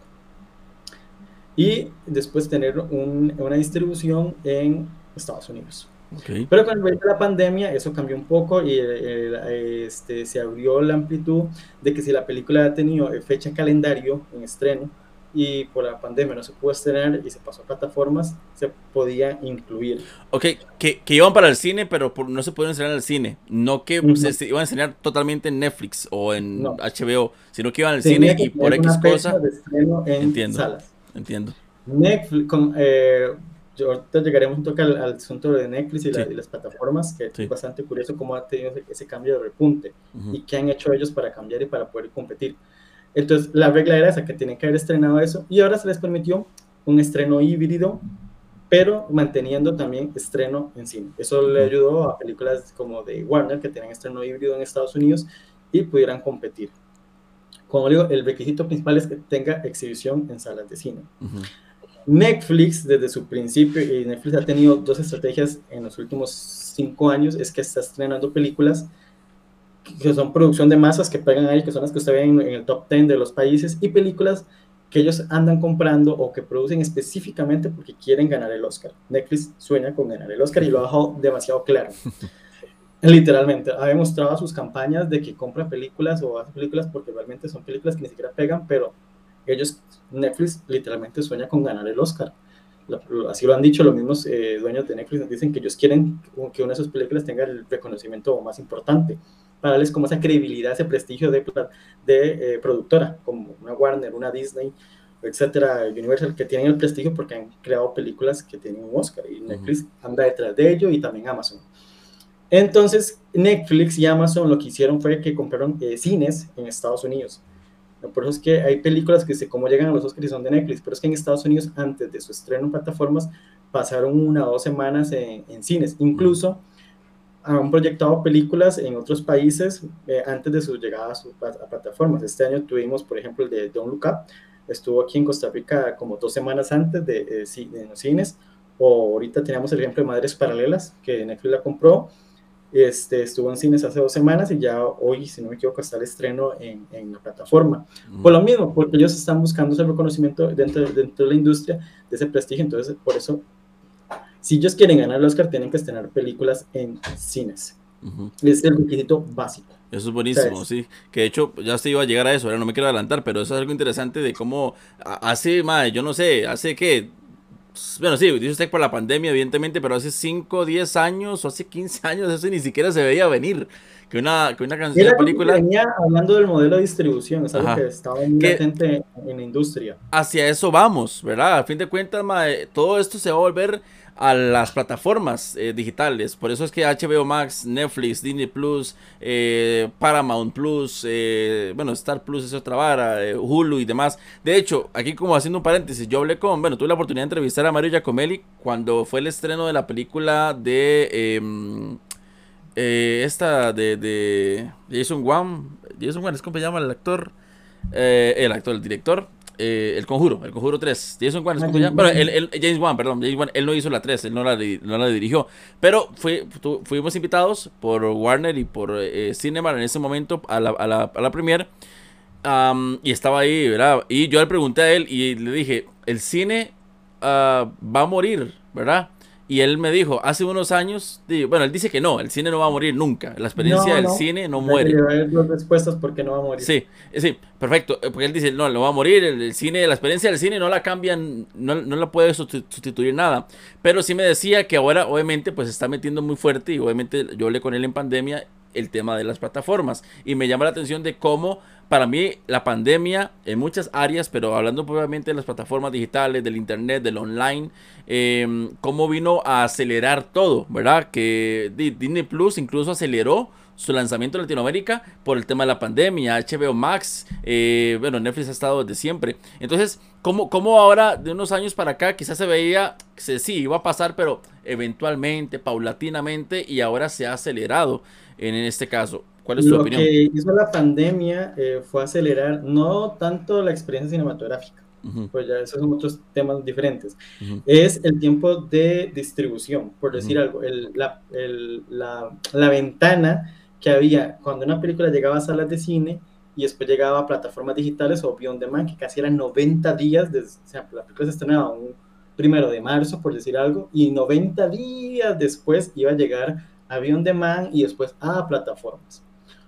Y después tener un, una distribución en Estados Unidos. Okay. Pero con el de la pandemia eso cambió un poco y eh, este, se abrió la amplitud de que si la película ha tenido fecha calendario en estreno, y por la pandemia no se pudo estrenar y se pasó a plataformas, se podía incluir. Ok, que, que iban para el cine, pero por, no se pudieron estrenar en el cine. No que Uh-huh. se, se iban a estrenar totalmente en Netflix o en No. H B O, sino que iban al Tenía cine que y por tener X una fecha cosa. de estreno en Entiendo, salas. entiendo. Netflix, con, eh, yo ahorita llegaremos un toque al, al asunto de Netflix y, la, Sí. y las plataformas, que Sí. es bastante curioso cómo ha tenido ese, ese cambio de repunte Ujú. y qué han hecho ellos para cambiar y para poder competir. Entonces, la regla era esa, que tenían que haber estrenado eso, y ahora se les permitió un estreno híbrido, pero manteniendo también estreno en cine. Eso le ayudó a películas como de Warner, que tenían estreno híbrido en Estados Unidos, y pudieran competir. Como digo, el requisito principal es que tenga exhibición en salas de cine. Ujú. Netflix, desde su principio, y Netflix ha tenido dos estrategias en los últimos cinco años, es que está estrenando películas que son producción de masas, que pegan ahí, que son las que usted ve en, en el top diez de los países, y películas que ellos andan comprando o que producen específicamente porque quieren ganar el Oscar. Netflix sueña con ganar el Oscar y lo ha dejado demasiado claro. Literalmente, ha demostrado sus campañas de que compra películas o hace películas porque realmente son películas que ni siquiera pegan, pero ellos, Netflix, literalmente sueña con ganar el Oscar. Así lo han dicho los mismos eh, dueños de Netflix, dicen que ellos quieren que una de sus películas tenga el reconocimiento más importante, para darles como esa credibilidad, ese prestigio de, de eh, productora, como una Warner, una Disney, etcétera, Universal, que tienen el prestigio porque han creado películas que tienen un Oscar, y Netflix uh-huh. anda detrás de ello, y también Amazon. Entonces, Netflix y Amazon lo que hicieron fue que compraron eh, cines en Estados Unidos. Por eso es que hay películas que se, como llegan a los Oscars y son de Netflix, pero es que en Estados Unidos, antes de su estreno en plataformas, pasaron una o dos semanas en, en cines. Incluso han proyectado películas en otros países eh, antes de su llegada a, su, a, a plataformas. Este año tuvimos, por ejemplo, el de Don't Look Up, estuvo aquí en Costa Rica como dos semanas antes de, de, de, de los cines, o ahorita teníamos el ejemplo de Madres Paralelas, que Netflix la compró. Este, estuvo en cines hace dos semanas y ya hoy, si no me equivoco, está el estreno en, en la plataforma. Uh-huh. Por lo mismo, porque ellos están buscando ese reconocimiento dentro, dentro de la industria, de ese prestigio. Entonces, por eso, si ellos quieren ganar el Oscar, tienen que estrenar películas en cines. Uh-huh. Es el requisito básico. Eso es buenísimo, o sea, sí. Que de hecho ya se iba a llegar a eso, ahora no me quiero adelantar, pero eso es algo interesante de cómo hace, madre, yo no sé, hace que... Bueno, sí, dice usted por la pandemia, evidentemente, pero hace cinco, diez años o hace quince años eso ni siquiera se veía venir. Que una, que una canción de película... venía hablando del modelo de distribución, es algo Ajá. que estaba muy latente en la industria. Hacia eso vamos, ¿verdad? A fin de cuentas, madre, todo esto se va a volver a las plataformas eh, digitales. Por eso es que H B O Max, Netflix, Disney Plus, eh, Paramount Plus, eh, bueno, Star Plus es otra vara, eh, Hulu y demás. De hecho, aquí como haciendo un paréntesis, yo hablé con, bueno, tuve la oportunidad de entrevistar a Mario Giacomelli cuando fue el estreno de la película de eh, eh, esta de, de Jason Wan. Jason Wan, ¿es cómo se llama el actor? Eh, el actor, el director. Eh, el Conjuro, el Conjuro tres. Jason Wan, ¿es cómo se llama? Bueno, el, el, James Wan, perdón. James Wan, él no hizo la tres, él no la, no la dirigió. Pero fui, tu, fuimos invitados por Warner y por eh, Cinemark en ese momento a la, a la, a la premiere. Um, y estaba ahí, ¿verdad? Y yo le pregunté a él y le dije, el cine uh, va a morir, ¿verdad? Y él me dijo, hace unos años, bueno, él dice que no, el cine no va a morir nunca. La experiencia no, del no. cine no muere. Hay dos respuestas porque no va a morir. Sí, sí, perfecto. Porque él dice, no, no va a morir. El, el cine, la experiencia del cine no la cambian, no, no la puede sustituir nada. Pero sí me decía que ahora, obviamente, pues se está metiendo muy fuerte. Y obviamente yo hablé con él en pandemia el tema de las plataformas. Y me llama la atención de cómo, para mí, la pandemia en muchas áreas, pero hablando probablemente de las plataformas digitales, del internet, del online, eh, cómo vino a acelerar todo, ¿verdad? Que Disney Plus incluso aceleró su lanzamiento en Latinoamérica por el tema de la pandemia. H B O Max, eh, bueno, Netflix ha estado desde siempre. Entonces, ¿cómo, cómo ahora, de unos años para acá, quizás se veía que sí, iba a pasar, pero eventualmente, paulatinamente, y ahora se ha acelerado en este caso? ¿Cuál es tu Lo opinión? Lo que hizo la pandemia eh, fue acelerar no tanto la experiencia cinematográfica, uh-huh. pues ya esos son otros temas diferentes, uh-huh. es el tiempo de distribución, por decir uh-huh. algo, el, la, el, la, la ventana que había cuando una película llegaba a salas de cine y después llegaba a plataformas digitales o on demand, que casi eran noventa días, de, o sea, la película se estrenaba un primero de marzo, por decir algo, y noventa días después iba a llegar a on demand y después a plataformas.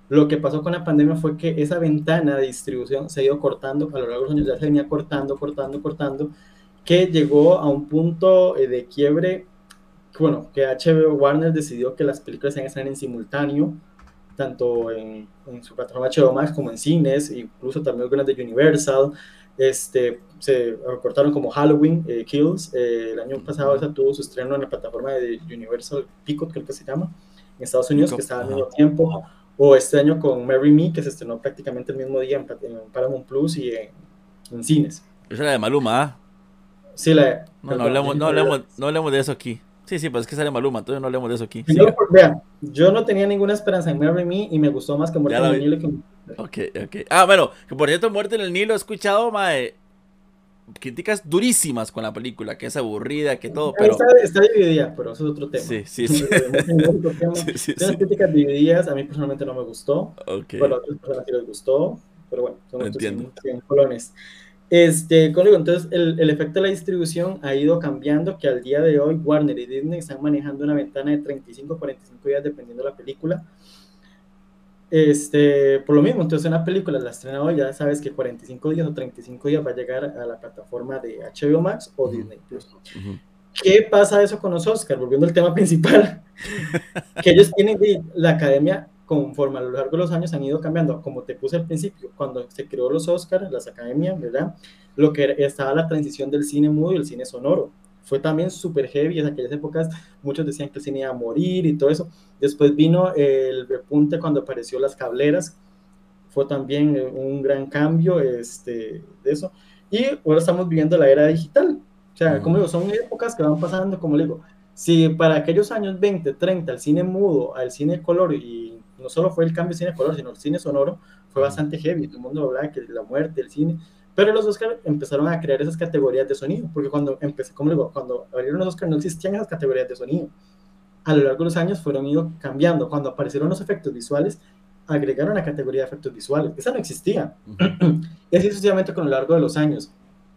Lo que pasó con la pandemia fue que esa ventana de distribución se ha ido cortando, a lo largo de los años ya se venía cortando, cortando, cortando, que llegó a un punto eh, de quiebre, bueno, que H B O Warner decidió que las películas se iban a estar en simultáneo, tanto en, en su plataforma H B O Max como en cines, incluso también algunas de Universal. Este, se cortaron como Halloween eh, Kills, eh, el año pasado esa tuvo su estreno en la plataforma de Universal Peacock, creo que se llama, en Estados Unidos, que estaba al mismo tiempo, o este año con Marry Me, que se estrenó prácticamente el mismo día en, en Paramount Plus y en, en cines. Esa era de Maluma, ¿ah? Sí, la... No, perdón, no, hablemos, no, hablemos, no hablemos de eso aquí. Sí, sí, pues es que sale Maluma, entonces no hablemos de eso aquí. Yo, vean, yo no tenía ninguna esperanza en Marry Me y me gustó más que Muerte en el Nilo. Que... Ok, ok. Ah, bueno, que por cierto, Muerte en el Nilo he escuchado, mae, críticas durísimas con la película, que es aburrida, que todo, pero... Está, está dividida, pero eso es otro tema. Sí, sí, sí. sí, sí, sí. Críticas divididas, a mí personalmente no me gustó, okay. pero a otras personas sí les gustó, pero bueno, son otros Entiendo. cien colones. Este, como digo, entonces el, el efecto de la distribución ha ido cambiando, que al día de hoy Warner y Disney están manejando una ventana de treinta y cinco a cuarenta y cinco días dependiendo de la película. Este, por lo mismo, entonces una película la estrena hoy, ya sabes que cuarenta y cinco días o treinta y cinco días va a llegar a la plataforma de H B O Max o uh-huh. Disney Plus. Uh-huh. ¿Qué pasa eso con los Oscars? Volviendo al tema principal, que ellos tienen la academia, conforme a lo largo de los años han ido cambiando, como te puse al principio, cuando se creó los Oscars, las academias, ¿verdad? Lo que estaba la transición del cine mudo y el cine sonoro. Fue también súper heavy en aquellas épocas, muchos decían que el cine iba a morir y todo eso. Después vino el repunte cuando apareció las cableras, fue también un gran cambio este, de eso. Y ahora estamos viviendo la era digital. O sea, como digo, son épocas que van pasando, como le digo, si para aquellos años veinte, treinta, el cine mudo al cine color, y no solo fue el cambio de cine color, sino el cine sonoro, fue bastante heavy, todo el mundo hablaba que la muerte, el cine, pero los Oscars empezaron a crear esas categorías de sonido, porque cuando empecé, como digo, cuando abrieron los Oscars no existían esas categorías de sonido. A lo largo de los años fueron ido cambiando. Cuando aparecieron los efectos visuales, agregaron la categoría de efectos visuales. Esa no existía. Uh-huh. Y así sucesivamente con lo largo de los años.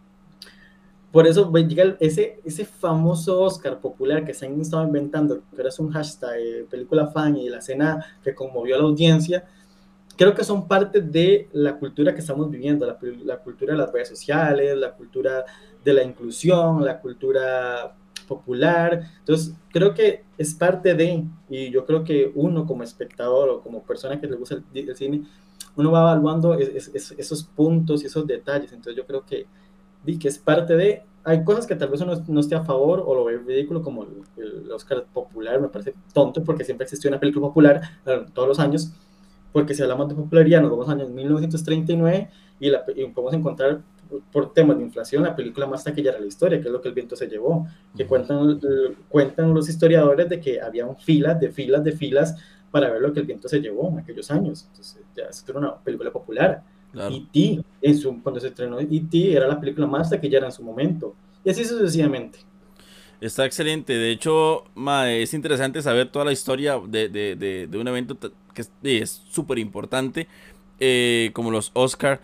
Por eso llega ese, ese famoso Oscar popular que se han estado inventando, que era un hashtag, eh, película fan, y la escena que conmovió a la audiencia. Creo que son parte de la cultura que estamos viviendo, la, la cultura de las redes sociales, la cultura de la inclusión, la cultura popular. Entonces, creo que es parte de, y yo creo que uno como espectador o como persona que le gusta el, el cine, uno va evaluando es, es, esos puntos y esos detalles. Entonces, yo creo que, que es parte de, hay cosas que tal vez uno no esté a favor o lo ve ridículo, como el, el Oscar popular, me parece tonto, porque siempre existió una película popular todos los años. Porque si hablamos de popularidad, nos vamos a años mil novecientos treinta y nueve y, la, y podemos encontrar, por temas de inflación, la película más taquillera de la historia, que es Lo que el viento se llevó, que uh-huh. cuentan, cuentan los historiadores de que había filas de filas de filas para ver Lo que el viento se llevó en aquellos años. Entonces, ya esto era una película popular. Claro. E T, en su, cuando se estrenó E T, era la película más taquillera en su momento. Y así sucesivamente. Está excelente. De hecho, ma, es interesante saber toda la historia de, de, de, de un evento que es súper importante, eh, como los Oscar.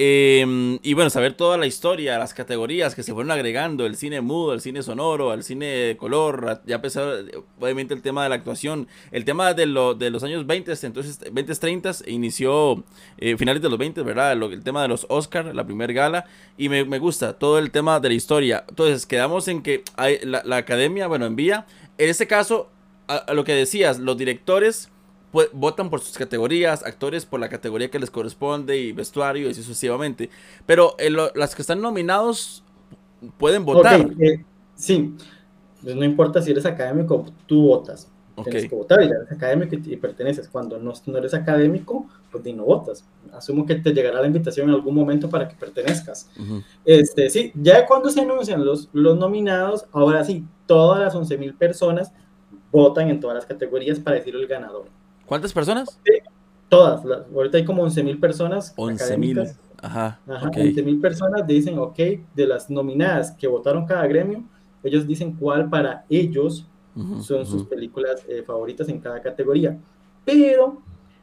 Eh, y bueno, saber toda la historia, las categorías que se fueron agregando, el cine mudo, el cine sonoro, el cine de color, ya empezó obviamente el tema de la actuación, el tema de, lo, de los años veinte, entonces veinte, treinta, inició eh, finales de los veinte, ¿verdad? Lo, el tema de los Oscar, la primer gala, y me, me gusta todo el tema de la historia. Entonces quedamos en que hay, la, la academia, bueno, envía, en este caso, a, a lo que decías, los directores pues, votan por sus categorías, actores por la categoría que les corresponde y vestuario y así sucesivamente, pero eh, lo, las que están nominados pueden votar. Okay, eh, sí, pues no importa si eres académico, tú votas. Okay. Tienes que votar y ya eres académico y, y perteneces. Cuando no, no eres académico, pues ni no votas. Asumo que te llegará la invitación en algún momento para que pertenezcas. Uh-huh. Este, sí, ya cuando se anuncian los, los nominados, ahora sí, todas las once mil personas votan en todas las categorías para decir el ganador. ¿Cuántas personas? Sí, todas. Las, ahorita hay como once mil personas. once mil. Ajá. Ajá okay. once mil personas dicen, ok, de las nominadas que votaron cada gremio, ellos dicen cuál para ellos uh-huh, son uh-huh. sus películas eh, favoritas en cada categoría. Pero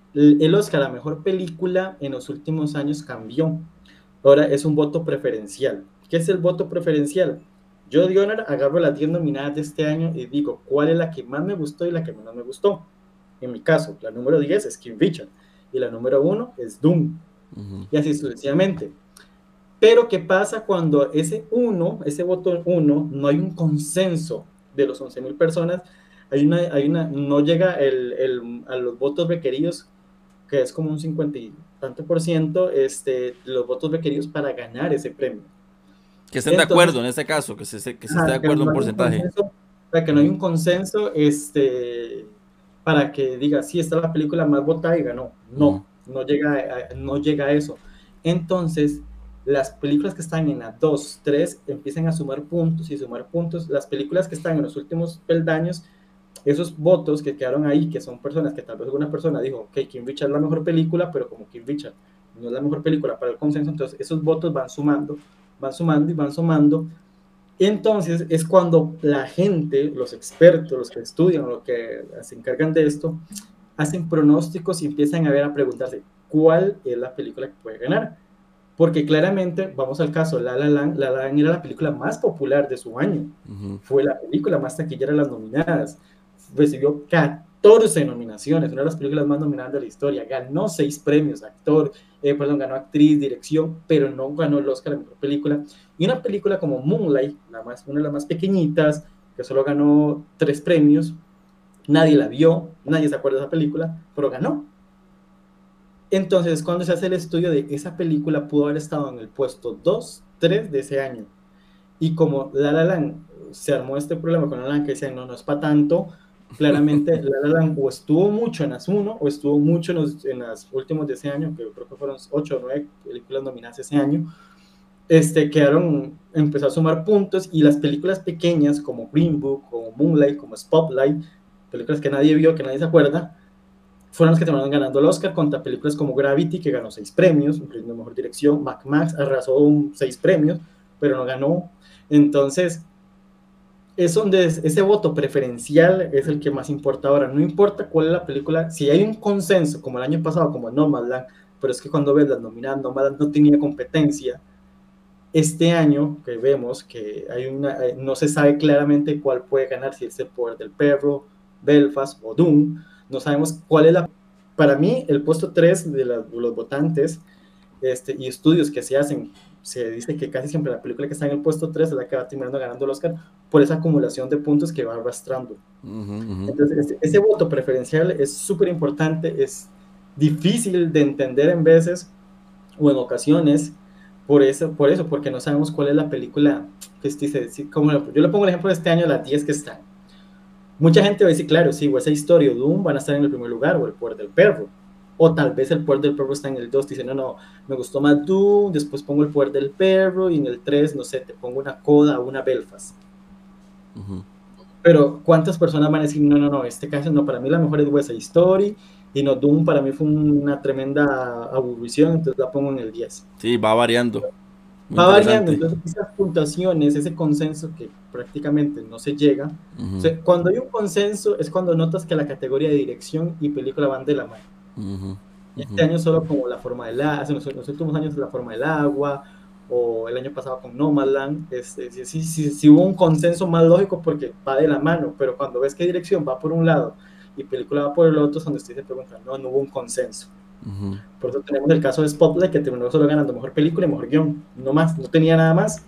el Oscar a la mejor película en los últimos años cambió. Ahora es un voto preferencial. ¿Qué es el voto preferencial? Yo de honor agarro las diez nominadas de este año y digo cuál es la que más me gustó y la que menos me gustó. En mi caso, la número diez es King Richard. y la número uno es Doom, Uh-huh. y así sucesivamente. Pero ¿qué pasa cuando ese uno, ese voto uno, no hay un consenso de los once mil personas? Hay una, hay una, no llega el, el, a los votos requeridos, que es como un cincuenta y tanto por ciento, este, los votos requeridos para ganar ese premio. Que estén de Entonces, acuerdo en este caso, que se, que se esté de ajá, que acuerdo en no un hay un porcentaje. consenso, para que no hay un consenso este, para que diga, sí, esta es la película más votada y ganó. No, Uh-huh. no llega, a, no llega a eso. Entonces, las películas que están en la dos, tres, empiezan a sumar puntos y sumar puntos. Las películas que están en los últimos peldaños, esos votos que quedaron ahí, que son personas que tal vez alguna persona dijo, ok, King Richard es la mejor película, pero como King Richard no es la mejor película para el consenso, entonces esos votos van sumando, van sumando y van sumando. Y entonces es cuando la gente, los expertos, los que estudian, los que se encargan de esto, hacen pronósticos y empiezan a ver, a preguntarse cuál es la película que puede ganar. Porque claramente, vamos al caso, La La Land, La La Land era la película más popular de su año. Uh-huh. Fue la película más taquillera de las nominadas. Recibió catorce nominaciones, una de las películas más nominadas de la historia. Ganó seis premios, actor, eh, perdón, ganó actriz, dirección, pero no ganó el Oscar a mejor película. Y una película como Moonlight, la más, una de las más pequeñitas, que solo ganó tres premios, nadie la vio, nadie se acuerda de esa película, pero ganó. Entonces, cuando se hace el estudio de esa película, pudo haber estado en el puesto dos, tres de ese año. Y como La La Land se armó este problema con La La Land, que decían, no, no es para tanto, claramente La La Land o estuvo mucho en las uno, o estuvo mucho en los, en los últimos de ese año, que creo que fueron ocho o nueve películas nominadas ese año, este, quedaron, empezó a sumar puntos, y las películas pequeñas, como Green Book, como Moonlight, como Spotlight, películas que nadie vio, que nadie se acuerda, fueron las que terminaron ganando el Oscar, contra películas como Gravity, que ganó seis premios, incluyendo mejor dirección. Mad Max arrasó un, seis premios, pero no ganó. Entonces, es donde es, ese voto preferencial es el que más importa ahora. No importa cuál es la película, si hay un consenso, como el año pasado, como Nomadland, pero es que cuando ves las nominadas, Nomadland no tenía competencia. Este año que vemos que hay una, no se sabe claramente cuál puede ganar, si es El Poder del Perro, Belfast o Doom. No sabemos cuál es la... Para mí, el puesto tres de, la, de los votantes este, y estudios que se hacen, se dice que casi siempre la película que está en el puesto tres es la que va terminando ganando el Oscar por esa acumulación de puntos que va arrastrando. Uh-huh, uh-huh. Entonces, ese, ese voto preferencial es súper importante, es difícil de entender en veces o en ocasiones, por eso, por eso porque no sabemos cuál es la película que dice, como yo le pongo el ejemplo de este año, las diez que están. Mucha gente va a decir, claro, sí, o esa historia o Doom van a estar en el primer lugar, o El Poder del Perro, o tal vez El Poder del Perro está en el dos, dice, no, no, me gustó más Doom, después pongo El Poder del Perro, y en el tres, no sé, te pongo una Coda o una Belfast. Uh-huh. Pero, ¿cuántas personas van a decir, no, no, no, este caso no, para mí la mejor es West Side Story, y no, Doom para mí fue una tremenda aburrición, entonces la pongo en el diez. Sí, va variando. Muy va variando, entonces esas puntuaciones, ese consenso que prácticamente no se llega, uh-huh. O sea, cuando hay un consenso es cuando notas que la categoría de dirección y película van de la mano. Uh-huh. Uh-huh. Este año solo como La Forma del Agua, hace los, los últimos años La Forma del Agua, o el año pasado con Nomadland, este, sí, sí, sí, sí hubo un consenso más lógico porque va de la mano, pero cuando ves que dirección va por un lado y película va por el otro, es donde usted se pregunta, no, no hubo un consenso. Uh-huh. Por eso tenemos el caso de Spotlight, que terminó solo ganando mejor película y mejor guión, no más, no tenía nada más.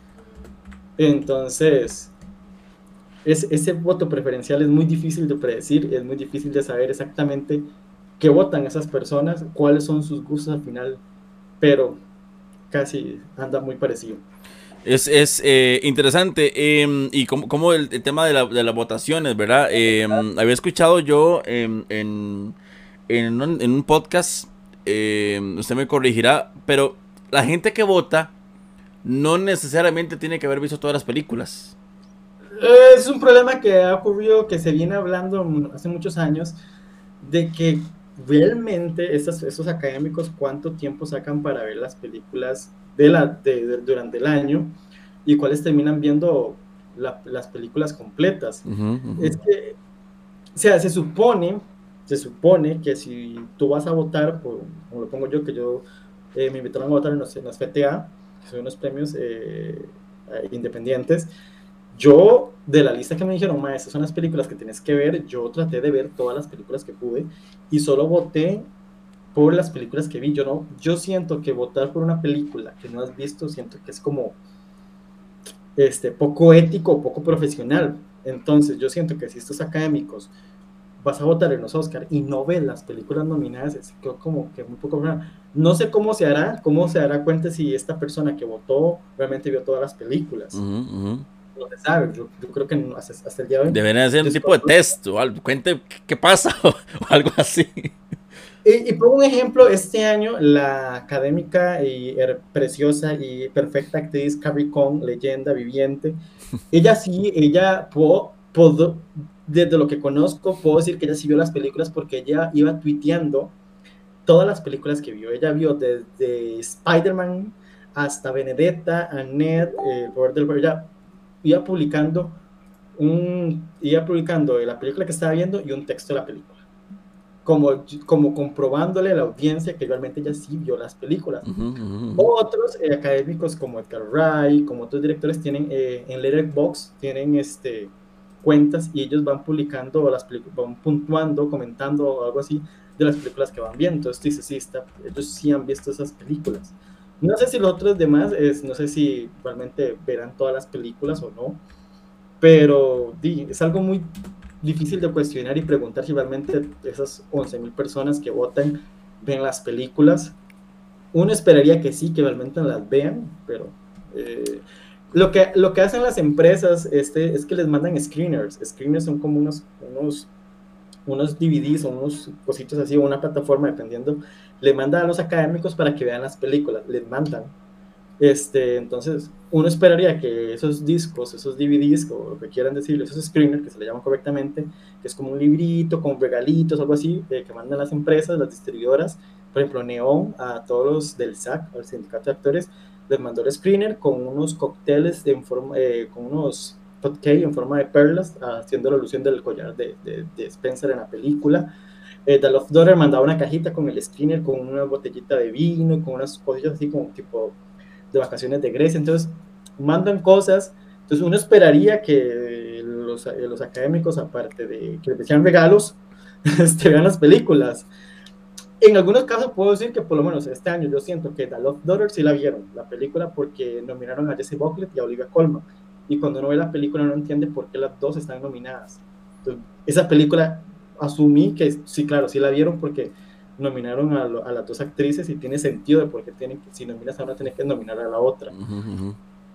Entonces, es, ese voto preferencial es muy difícil de predecir, es muy difícil de saber exactamente qué votan esas personas, cuáles son sus gustos al final, pero casi anda muy parecido. Es, es eh, interesante, eh, y como, como el, el tema de, la, de las votaciones, ¿verdad? Eh, había escuchado yo eh, en, en, un, en un podcast, eh, usted me corregirá, pero la gente que vota no necesariamente tiene que haber visto todas las películas. Es un problema que ha ocurrido, que se viene hablando hace muchos años, de que realmente estos, estos académicos cuánto tiempo sacan para ver las películas de la, de, de, durante el año y cuáles terminan viendo la, las películas completas. Uh-huh, uh-huh. Es que, o sea, se supone, se supone que si tú vas a votar, por, como lo pongo yo, que yo eh, me invitaron a votar en los, en los F T A, que son unos premios eh, independientes. Yo, de la lista que me dijeron, ma, estas son las películas que tienes que ver, yo traté de ver todas las películas que pude y solo voté por las películas que vi. Yo no, yo siento que votar por una película que no has visto, siento que es como este, poco ético, poco profesional. Entonces, yo siento que si estos académicos vas a votar en los Oscars y no ves las películas nominadas, es como que muy poco. No sé cómo se hará, cómo se dará cuenta si esta persona que votó realmente vio todas las películas. Uh -huh, uh -huh. No se sabe, yo, yo creo que hasta, hasta el día de hoy. Deberían hacer un tipo de test o algo, cuente qué pasa o, o algo así. Y, y pongo un ejemplo, este año la académica y er, preciosa y perfecta actriz Carrie Coon, leyenda viviente, ella sí, ella puedo, puedo, desde lo que conozco, puedo decir que ella sí vio las películas porque ella iba tuiteando todas las películas que vio. Ella vio desde Spider-Man hasta Benedetta, Annette, eh, el poder del poder. Ella iba publicando, un, iba publicando la película que estaba viendo y un texto de la película. Como, como comprobándole a la audiencia que realmente ella sí vio las películas. Uh -huh, uh -huh. Otros eh, académicos como Edgar Wright, como otros directores tienen eh, en Letterboxd, tienen este, cuentas y ellos van publicando las películas, van puntuando, comentando algo así de las películas que van viendo. Entonces dice, sí, está, ellos sí han visto esas películas. No sé si los otros demás, es, no sé si realmente verán todas las películas o no, pero di, es algo muy difícil de cuestionar y preguntar si realmente esas once mil personas que votan ven las películas. Uno esperaría que sí, que realmente las vean, pero eh, lo, que, lo que hacen las empresas este, es que les mandan screeners. Screeners son como unos, unos, unos D V Ds o unos cositos así, o una plataforma, dependiendo. Le mandan a los académicos para que vean las películas, les mandan. Este, entonces, uno esperaría que esos discos, esos D V Ds, o lo que quieran decir, esos screeners, que se le llaman correctamente, que es como un librito con regalitos, algo así, eh, que mandan las empresas, las distribuidoras, por ejemplo, Neon, a todos los del S A C, al Sindicato de Actores, les mandó el screener con unos cócteles en forma, eh, con unos hot cake en forma de perlas, haciendo la alusión del collar de, de, de Spencer en la película. Eh, The Love Daughter mandaba una cajita con el screener, con una botellita de vino, con unas cosillas así como tipo de vacaciones de Grecia. Entonces mandan cosas, entonces uno esperaría que los, los académicos, aparte de que les sean regalos, este, vean las películas. En algunos casos puedo decir que por lo menos este año yo siento que The Love Daughter sí la vieron, la película, porque nominaron a Jessie Buckley y a Olivia Colman, y cuando uno ve la película no entiende por qué las dos están nominadas. Entonces, esa película asumí que sí, claro, sí la vieron porque nominaron a, lo, a las dos actrices y tiene sentido de por qué tienen que, si nominas a una, tienes que nominar a la otra. Uh-huh.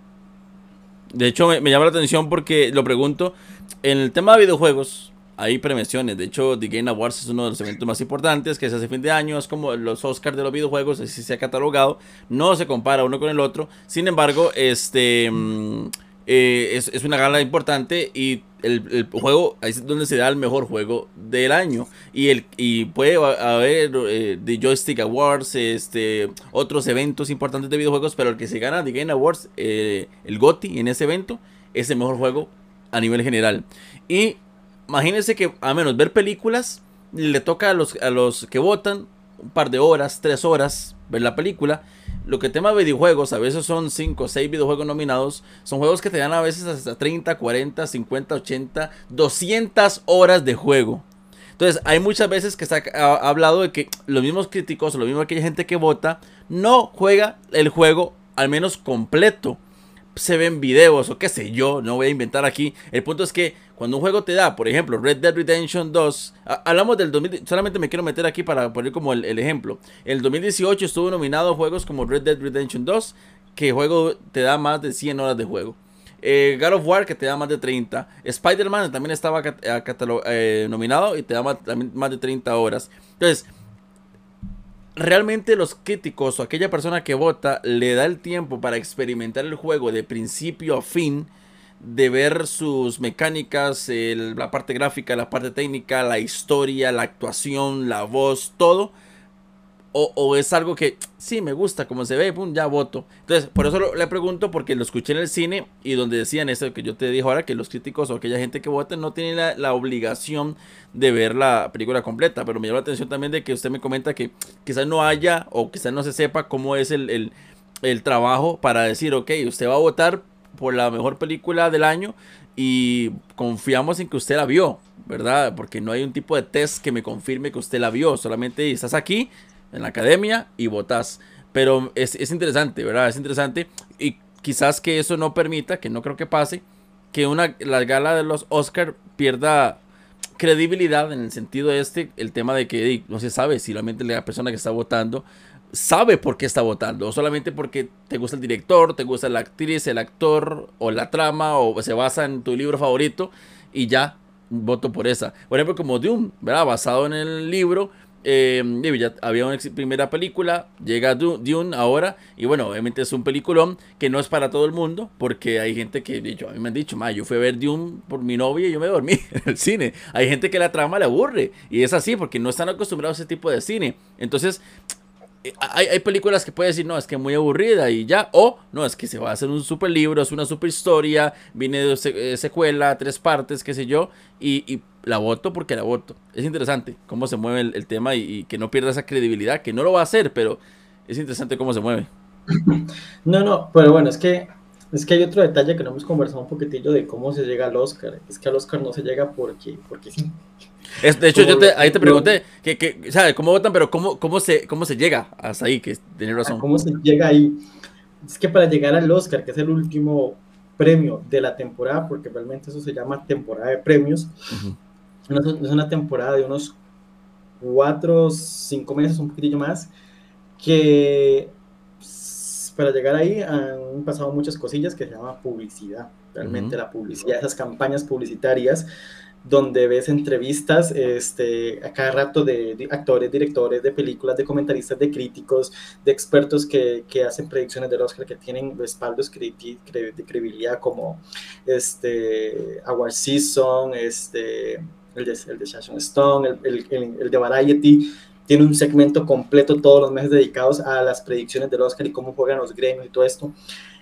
De hecho, me, me llama la atención porque lo pregunto, en el tema de videojuegos hay premiaciones. De hecho, The Game Awards es uno de los eventos más importantes que se hace a fin de año, es como los Oscars de los videojuegos, así se ha catalogado, no se compara uno con el otro. Sin embargo, este... Mmm, Eh, es, es una gala importante y el, el juego, ahí es donde se da el mejor juego del año, y, el, y puede haber eh, The Joystick Awards, este, otros eventos importantes de videojuegos, pero el que se gana The Game Awards, eh, el GOTY en ese evento, es el mejor juego a nivel general. Y imagínense que a menos ver películas, le toca a los, a los que votan un par de horas, tres horas, ver la película. Lo que tema de videojuegos, a veces son cinco o seis videojuegos nominados, son juegos que te dan a veces hasta treinta, cuarenta, cincuenta, ochenta, doscientas horas de juego. Entonces hay muchas veces que se ha hablado de que los mismos críticos o lo mismo aquella gente que vota no juega el juego al menos completo. Se ven videos o qué sé yo, no voy a inventar aquí. El punto es que cuando un juego te da, por ejemplo, Red Dead Redemption dos, hablamos del dos mil, solamente me quiero meter aquí para poner como el, el ejemplo. El dos mil dieciocho estuvo nominado a juegos como Red Dead Redemption dos, que el juego te da más de cien horas de juego. Eh, God of War, que te da más de treinta. Spider-Man también estaba eh, nominado y te da más, más de treinta horas. Entonces, realmente los críticos o aquella persona que vota le da el tiempo para experimentar el juego de principio a fin, de ver sus mecánicas, el, la parte gráfica, la parte técnica, la historia, la actuación, la voz, todo. O, o es algo que sí me gusta como se ve, pum, ya voto. Entonces, por eso lo, le pregunto, porque lo escuché en el cine y donde decían eso que yo te dije ahora, que los críticos o aquella gente que vota no tiene la, la obligación de ver la película completa. Pero me llama la atención también de que usted me comenta que quizás no haya o quizás no se sepa cómo es el, el, el trabajo para decir, ok, usted va a votar por la mejor película del año y confiamos en que usted la vio, ¿verdad? Porque no hay un tipo de test que me confirme que usted la vio, solamente estás aquí, en la academia y votás. Pero es, es interesante, ¿verdad? Es interesante y quizás que eso no permita, que no creo que pase, que una, la gala de los Oscar pierda credibilidad en el sentido este, el tema de que hey, no se sabe si realmente la persona que está votando sabe por qué está votando, o solamente porque te gusta el director, te gusta la actriz, el actor, o la trama, o se basa en tu libro favorito, y ya, voto por esa. Por ejemplo, como Dune, ¿verdad? Basado en el libro, eh, ya había una primera película, llega Dune ahora, y bueno, obviamente es un peliculón que no es para todo el mundo, porque hay gente que, dicho, a mí me han dicho, yo fui a ver Dune por mi novia y yo me dormí en el cine. Hay gente que la trama le aburre, y es así, porque no están acostumbrados a ese tipo de cine. Entonces, Hay, hay películas que puede decir, no, es que es muy aburrida y ya, o no, es que se va a hacer un super libro, es una super historia, viene de se, secuela, tres partes, qué sé yo, y, y la voto porque la voto. Es interesante cómo se mueve el, el tema y, y que no pierda esa credibilidad, que no lo va a hacer, pero es interesante cómo se mueve. No, no, pero bueno, es que, es que hay otro detalle que no hemos conversado un poquitillo de cómo se llega al Oscar. Es que al Oscar no se llega porque, porque sí. Es, de hecho, yo te, ahí te pregunté, que, que, ¿sabe cómo votan? Pero ¿cómo, cómo, se, ¿cómo se llega hasta ahí? Que tienes razón. ¿Cómo se llega ahí? Es que para llegar al Oscar, que es el último premio de la temporada, porque realmente eso se llama temporada de premios, uh-huh. no es una temporada de unos cuatro, cinco meses, un poquitillo más, que para llegar ahí han pasado muchas cosillas que se llama publicidad. Realmente uh-huh. la publicidad, esas campañas publicitarias, donde ves entrevistas este, a cada rato de, de actores, directores de películas, de comentaristas, de críticos, de expertos que, que hacen predicciones del Oscar, que tienen respaldos credi- cre- de credibilidad como este, Award Season, este, el de, el de Sharon Stone, el, el, el, el de Variety, tiene un segmento completo todos los meses dedicados a las predicciones del Oscar y cómo juegan los gremios y todo esto.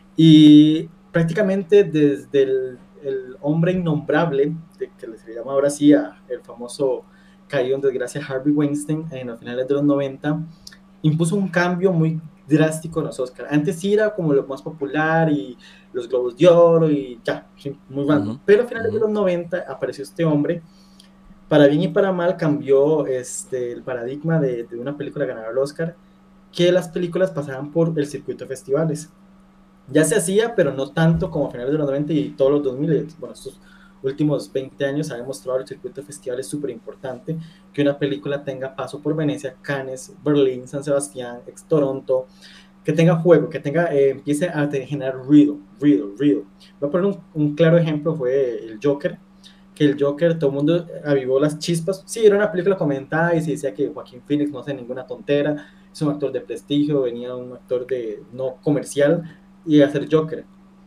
Y prácticamente desde el el hombre innombrable, de, que se le llama ahora sí a el famoso caído en desgracia Harvey Weinstein en los finales de los noventa, impuso un cambio muy drástico en los Oscars. Antes sí era como lo más popular y los Globos de Oro y ya, sí, muy random. Uh-huh. Pero a finales uh-huh. de los noventa apareció este hombre, para bien y para mal cambió este, el paradigma de, de una película ganadora del Oscar, que las películas pasaban por el circuito de festivales. Ya se hacía, pero no tanto como a finales de los noventa y todos los dos mil. Bueno, estos últimos veinte años ha demostrado el circuito de festivales súper importante, que una película tenga paso por Venecia, Cannes, Berlín, San Sebastián, ex Toronto, que tenga juego, que tenga, eh, empiece a generar ruido, ruido, ruido. Voy a poner un, un claro ejemplo, fue el Joker, que el Joker, todo el mundo avivó las chispas. Sí, era una película comentada y se decía que Joaquín Phoenix no hace ninguna tontera, es un actor de prestigio, venía un actor de no comercial, y hacer Joker,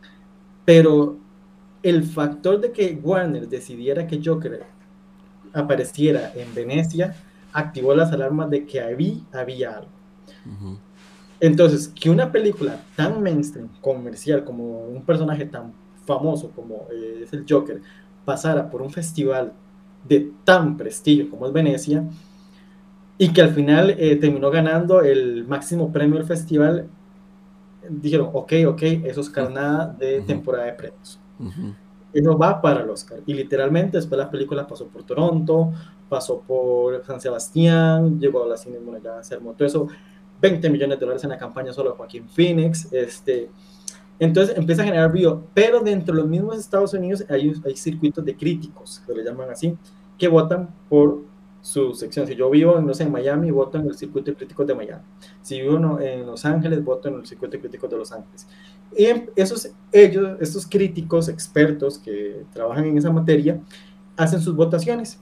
pero el factor de que Warner decidiera que Joker apareciera en Venecia activó las alarmas de que había, había algo. Uh-huh. Entonces, que una película tan mainstream, comercial, como un personaje tan famoso como eh, es el Joker, pasara por un festival de tan prestigio como es Venecia, y que al final eh, terminó ganando el máximo premio del festival, dijeron, ok, ok, eso es carnada de uh-huh. temporada de premios. Uh-huh. Eso va para el Oscar. Y literalmente después la película pasó por Toronto, pasó por San Sebastián, llegó a la cine, bueno, ya se armó todo eso, veinte millones de dólares en la campaña solo de Joaquín Phoenix. Este, entonces empieza a generar ruido, pero dentro de los mismos Estados Unidos hay, hay circuitos de críticos, que le llaman así, que votan por su sección. Si yo vivo, no sé, en Miami, voto en el circuito de críticos de Miami. Si vivo no, en Los Ángeles, voto en el circuito de críticos de Los Ángeles. Y esos, ellos, estos críticos expertos que trabajan en esa materia, hacen sus votaciones.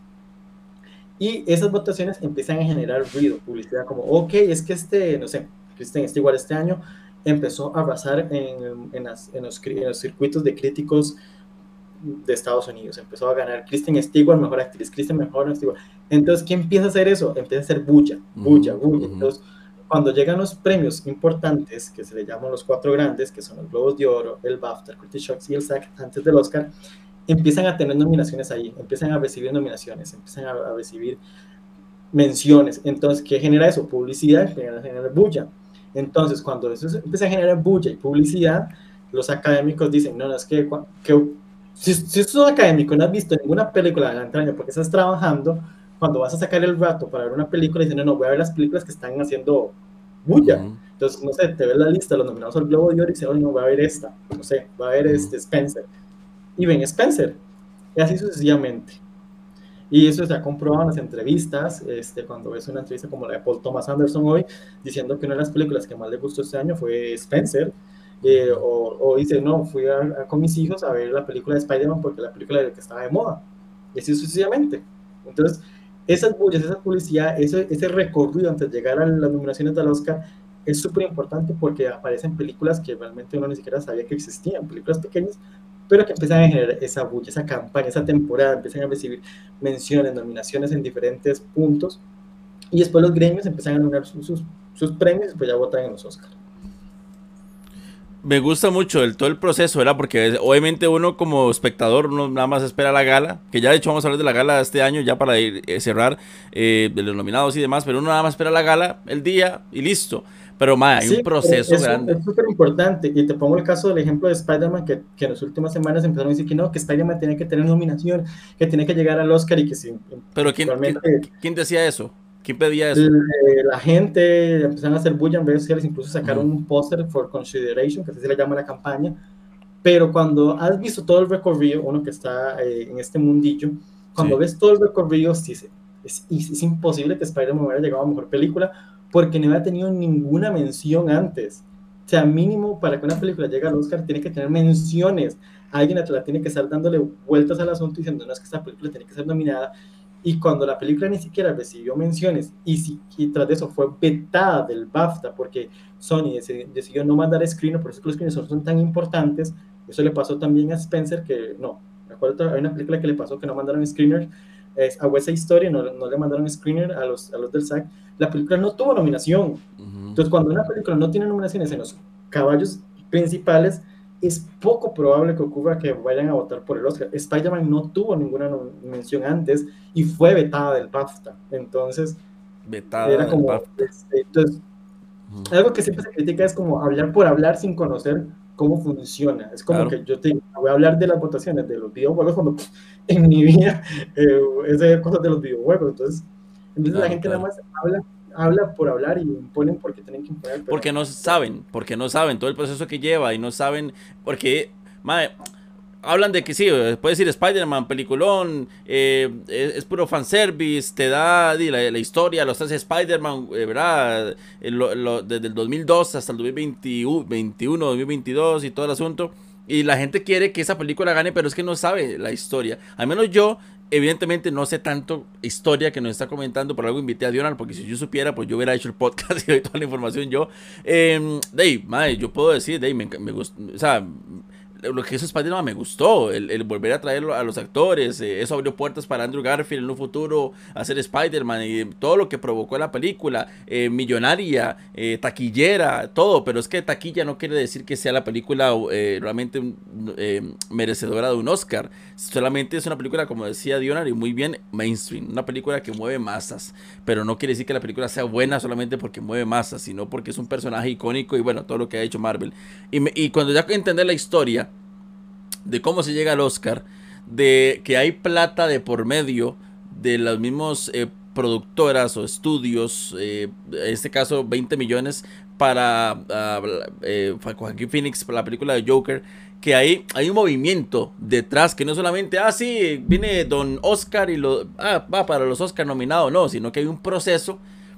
Y esas votaciones empiezan a generar ruido, publicidad, como, ok, es que este, no sé, Kristen Stewart este año empezó a arrasar en, en, las, en, los, en los circuitos de críticos de Estados Unidos, empezó a ganar Kristen Stewart, mejor actriz, Kristen mejor Stewart. Entonces, ¿qué empieza a hacer eso? Empieza a hacer bulla, bulla, bulla. Uh-huh. Entonces, cuando llegan los premios importantes, que se le llaman los cuatro grandes, que son los Globos de Oro, el BAFTA, el Critics' Choice y el S A C, antes del Oscar, empiezan a tener nominaciones ahí, empiezan a recibir nominaciones, empiezan a, a recibir menciones. Entonces, ¿qué genera eso? Publicidad, genera, genera bulla. Entonces, cuando eso empieza a generar bulla y publicidad, los académicos dicen, no, no, es que, que Si, si sos académico y no has visto ninguna película del año porque estás trabajando, cuando vas a sacar el rato para ver una película, dicen, no, no, voy a ver las películas que están haciendo bulla. Uh-huh. Entonces, no sé, te ves la lista de los nominados al Globo de Oro y dices, oh, no, voy a ver esta, no sé, voy a ver uh-huh. este Spencer. Y ven Spencer, y así sucesivamente. Y eso se ha comprobado en las entrevistas, este, cuando ves una entrevista como la de Paul Thomas Anderson hoy, diciendo que una de las películas que más le gustó este año fue Spencer, eh, o, o dice, no, fui a, a, con mis hijos a ver la película de Spider-Man porque la película era que estaba de moda, y así sucesivamente. Entonces, esas bullas, esa publicidad, ese, ese recorrido antes de llegar a las nominaciones del Oscar es súper importante porque aparecen películas que realmente uno ni siquiera sabía que existían, películas pequeñas, pero que empiezan a generar esa bulla, esa campaña, esa temporada, empiezan a recibir menciones, nominaciones en diferentes puntos, y después los gremios empiezan a nominar sus, sus, sus premios y después ya votan en los Oscars. Me gusta mucho el, todo el proceso, ¿verdad? Porque obviamente uno como espectador, uno nada más espera la gala, que ya de hecho vamos a hablar de la gala este año, ya para ir, eh, cerrar, eh, de los nominados y demás, pero uno nada más espera la gala el día y listo. Pero, ma, hay sí, un proceso es, grande. Es súper importante, y te pongo el caso del ejemplo de Spider-Man, que, que en las últimas semanas empezaron a decir que no, que Spider-Man tenía que tener nominación, que tenía que llegar al Oscar y que sí. Pero ¿quién, ¿quién, ¿quién decía eso? ¿Quién pedía eso? La, la gente empezaron a hacer bulla en redes sociales, incluso sacaron uh-huh. un póster for consideration, que así se le llama la campaña, pero cuando has visto todo el recorrido, uno que está eh, en este mundillo, cuando sí. ves todo el recorrido, sí, es, es, es imposible que Spider-Man hubiera llegado a mejor película, porque no había tenido ninguna mención antes. O sea, mínimo para que una película llegue al Oscar tiene que tener menciones. Alguien la tiene que estar dándole vueltas al asunto diciendo, no, es que esta película tiene que ser nominada. Y cuando la película ni siquiera recibió menciones y, si, y tras de eso fue vetada del BAFTA porque Sony decidió, decidió no mandar screener, por eso que los screeners son, son tan importantes. Eso le pasó también a Spencer, que no, me acuerdo, hay una película que le pasó que no mandaron screener, es a West Side Story, no, no le mandaron screener a los, a los del S A C. La película no tuvo nominación. Uh-huh. Entonces, cuando una película no tiene nominaciones en los caballos principales, es poco probable que ocurra que vayan a votar por el Oscar. Spider-Man no tuvo ninguna no- mención antes y fue vetada del BAFTA. Entonces, vetada era como, del BAFTA. Este, entonces, uh-huh. algo que siempre se critica es como hablar por hablar sin conocer cómo funciona. Es como claro. que yo te digo, voy a hablar de las votaciones de los videojuegos cuando pff, en mi vida eh, es de cosas de los videojuegos. Entonces, entonces claro, la gente claro. nada más habla, habla por hablar y imponen porque tienen que imponer. Pero... Porque no saben, porque no saben todo el proceso que lleva y no saben, porque, madre, hablan de que sí, puedes decir Spider-Man, peliculón, eh, es, es puro fanservice, te da di, la, la historia, los hace Spider-Man, eh, ¿verdad? Lo, lo, desde el dos mil dos hasta el dos mil veintiuno, dos mil veintidós y todo el asunto. Y la gente quiere que esa película gane, pero es que no sabe la historia. Al menos yo, evidentemente, no sé tanto historia que nos está comentando. Por algo invité a Dionald, porque si yo supiera, pues yo hubiera hecho el podcast y doy toda la información yo. Eh, Dave, madre, yo puedo decir, Dave, me, me gusta, o sea... Lo que hizo Spider-Man me gustó, el, el volver a traer a los actores, eh, eso abrió puertas para Andrew Garfield en un futuro hacer Spider-Man y todo lo que provocó la película, eh, millonaria, eh, taquillera, todo, pero es que taquilla no quiere decir que sea la película eh, realmente eh, merecedora de un Oscar, solamente es una película, como decía Dionald, y muy bien mainstream, una película que mueve masas, pero no quiere decir que la película sea buena solamente porque mueve masas, sino porque es un personaje icónico y bueno, todo lo que ha hecho Marvel. Y, me, y cuando ya entender la historia de cómo se llega al Oscar, de que hay plata de por medio de las mismas eh, productoras o estudios, eh, en este caso veinte millones para uh, eh, Joaquin Phoenix, para la película de Joker, que hay, hay un movimiento detrás, que no solamente, ah sí, viene Don Oscar y lo, ah, va para los Oscar nominados, no, sino que hay un proceso,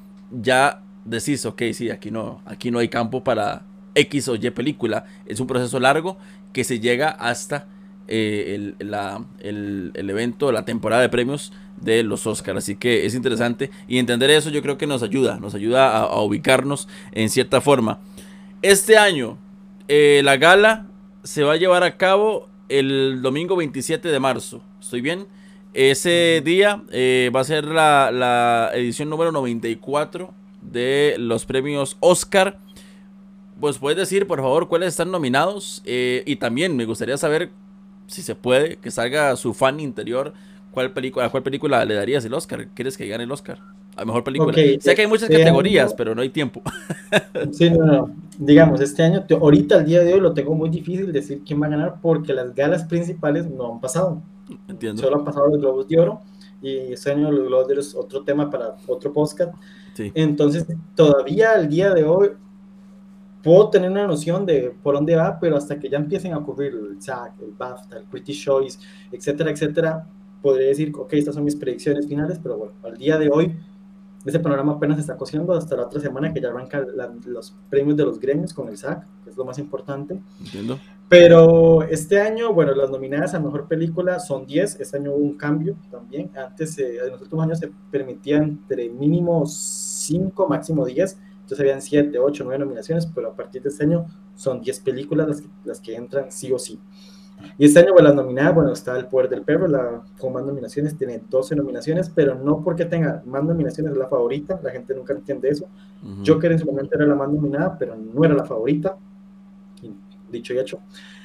ya decís, ok, sí, aquí no, aquí no hay campo para X o Y película, es un proceso largo que se llega hasta eh, el, la, el, el evento, la temporada de premios de los Oscars, así que es interesante y entender eso yo creo que nos ayuda, nos ayuda a, a ubicarnos en cierta forma. Este año eh, la gala se va a llevar a cabo el domingo veintisiete de marzo, ¿estoy bien? Ese día eh, va a ser la, la edición número noventa y cuatro de los premios Oscar. Pues puedes decir, por favor, cuáles están nominados. Eh, y también me gustaría saber, si se puede, que salga su fan interior. ¿Cuál película, ¿A cuál película le darías el Oscar? ¿Quieres que gane el Oscar? A mejor película. Okay, sé que hay muchas este categorías, año, pero no hay tiempo. Sí, no, no. Digamos, este año, te, ahorita, al día de hoy, lo tengo muy difícil decir quién va a ganar porque las galas principales no han pasado. Entiendo. Solo han pasado los Globos de Oro y este año los Globos es otro tema para otro podcast. Sí. Entonces, todavía al día de hoy puedo tener una noción de por dónde va, pero hasta que ya empiecen a ocurrir el S A C, el BAFTA, el Critics' Choice, etcétera, etcétera, podré decir, ok, estas son mis predicciones finales, pero bueno, al día de hoy, ese panorama apenas se está cociendo hasta la otra semana que ya arrancan los premios de los gremios con el S A C, que es lo más importante. Entiendo. Pero este año, bueno, las nominadas a Mejor Película son diez, este año hubo un cambio también, antes, eh, en los últimos años se permitían entre mínimo cinco, máximo diez, entonces habían siete, ocho, nueve nominaciones, pero a partir de este año son diez películas las que, las que entran sí o sí. Y este año, bueno, las nominadas, bueno, está El Poder del Perro, la, con más nominaciones, tiene doce nominaciones, pero no porque tenga más nominaciones es la favorita, la gente nunca entiende eso. Uh-huh. Joker en su momento era la más nominada, pero no era la favorita, dicho y hecho.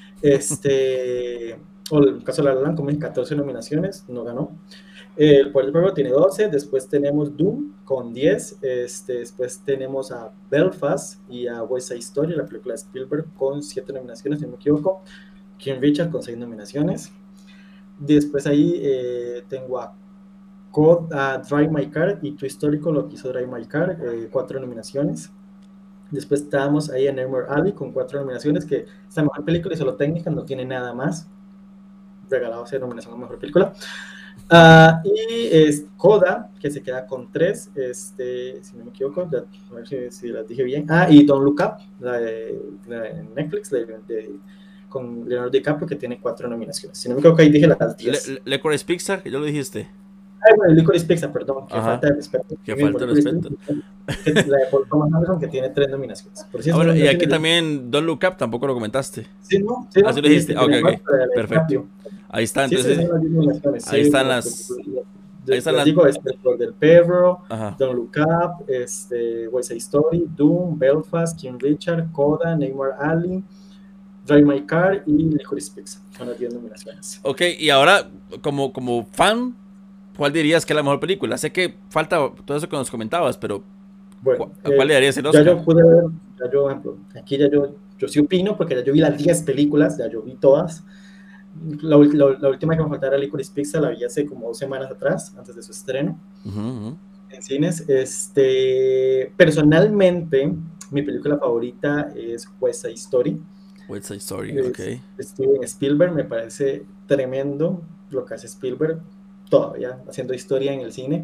Este, o el caso de La La Land, como en catorce nominaciones, no ganó. El Poder del Perro tiene doce, después tenemos Doom con diez, este, después tenemos a Belfast y a West Side Story, la película de Spielberg, con siete nominaciones, si no me equivoco. King Richard con seis nominaciones. Después ahí eh, tengo a, Code, a Drive My Car y Tu Histórico, lo que hizo Drive My Car, eh, cuatro nominaciones. Después estábamos ahí en Nightmare Alley con cuatro nominaciones, que es la mejor película y solo técnica, no tiene nada más. Regalado esa nominación a mejor película. Uh, y es Coda, que se queda con tres, este, si no me equivoco, ya, a ver si, si las dije bien. Ah, y Don't Look Up, la de, la de Netflix, de, de, con Leonardo DiCaprio, que tiene cuatro nominaciones. Si no me equivoco, ahí dije las diez. Le, Licorice Pizza, que ya lo dijiste. Ah, bueno, Licorice Pizza, perdón, que Ajá. falta de respeto. Que falta de respeto. Que, la de Paul Thomas Anderson, que tiene tres nominaciones. Por si ah, bueno, y aquí de... también Don't Look Up, tampoco lo comentaste. Sí, no, sí, Así no, lo dijiste, ok, ok, perfecto. Ahí está, entonces, sí, sí, ahí sí, están sí, las... sí, ahí están las... digo, este, El Poder del Perro, Ajá. Don't Look Up, este, West Side Story, Doom, Belfast, King Richard, Coda, Nightmare Alley, Drive My Car y Licorice Pizza. Son las diez nominaciones. Ok, y ahora, como, como fan, ¿cuál dirías que es la mejor película? Sé que falta todo eso que nos comentabas, pero bueno, ¿a cuál eh, le darías el Oscar? Ya yo pude ver, ya yo, ejemplo, aquí ya yo, yo sí opino, porque ya yo vi las diez películas, ya yo vi todas. La, la, la última que me faltaba era Licorice Pizza, la vi hace como dos semanas atrás, antes de su estreno, uh-huh, uh-huh. en cines. Este, personalmente, mi película favorita es West Side Story. West Side Story, es, ok. Steven Spielberg, me parece tremendo lo que hace Spielberg, todavía haciendo historia en el cine.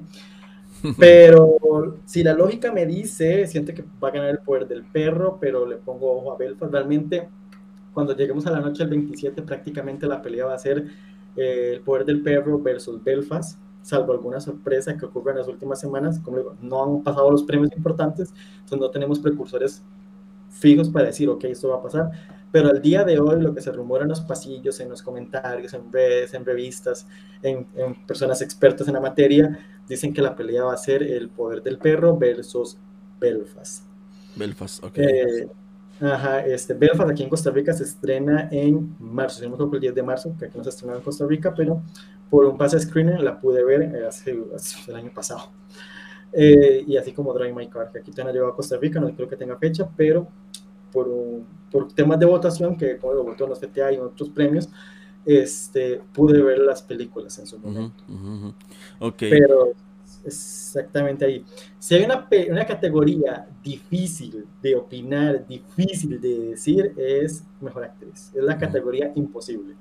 Pero si la lógica me dice, siento que va a ganar El Poder del Perro, pero le pongo ojo a Belfast. Realmente, cuando lleguemos a la noche del veintisiete, prácticamente la pelea va a ser eh, El Poder del Perro versus Belfast, salvo alguna sorpresa que ocurra en las últimas semanas. Como digo, no han pasado los premios importantes, entonces no tenemos precursores fijos para decir, ok, esto va a pasar. Pero al día de hoy, lo que se rumora en los pasillos, en los comentarios, en redes, en revistas, en, en personas expertas en la materia, dicen que la pelea va a ser El Poder del Perro versus Belfast. Belfast, ok. Eh, ajá, este, Belfast aquí en Costa Rica se estrena en marzo, si no me equivoco, el diez de marzo, que aquí no se estrena en Costa Rica, pero por un pase screener la pude ver hace, hace el año pasado. Eh, y así como Drive My Car, que aquí todavía no llegó a Costa Rica, no creo que tenga fecha, pero por, un, por temas de votación, que como lo votó en los F T A y en otros premios, este, pude ver las películas en su momento. Uh-huh, uh-huh. Okay. Pero exactamente ahí. Si hay una, una categoría difícil de opinar, difícil de decir, es Mejor Actriz. Es la categoría uh-huh. imposible.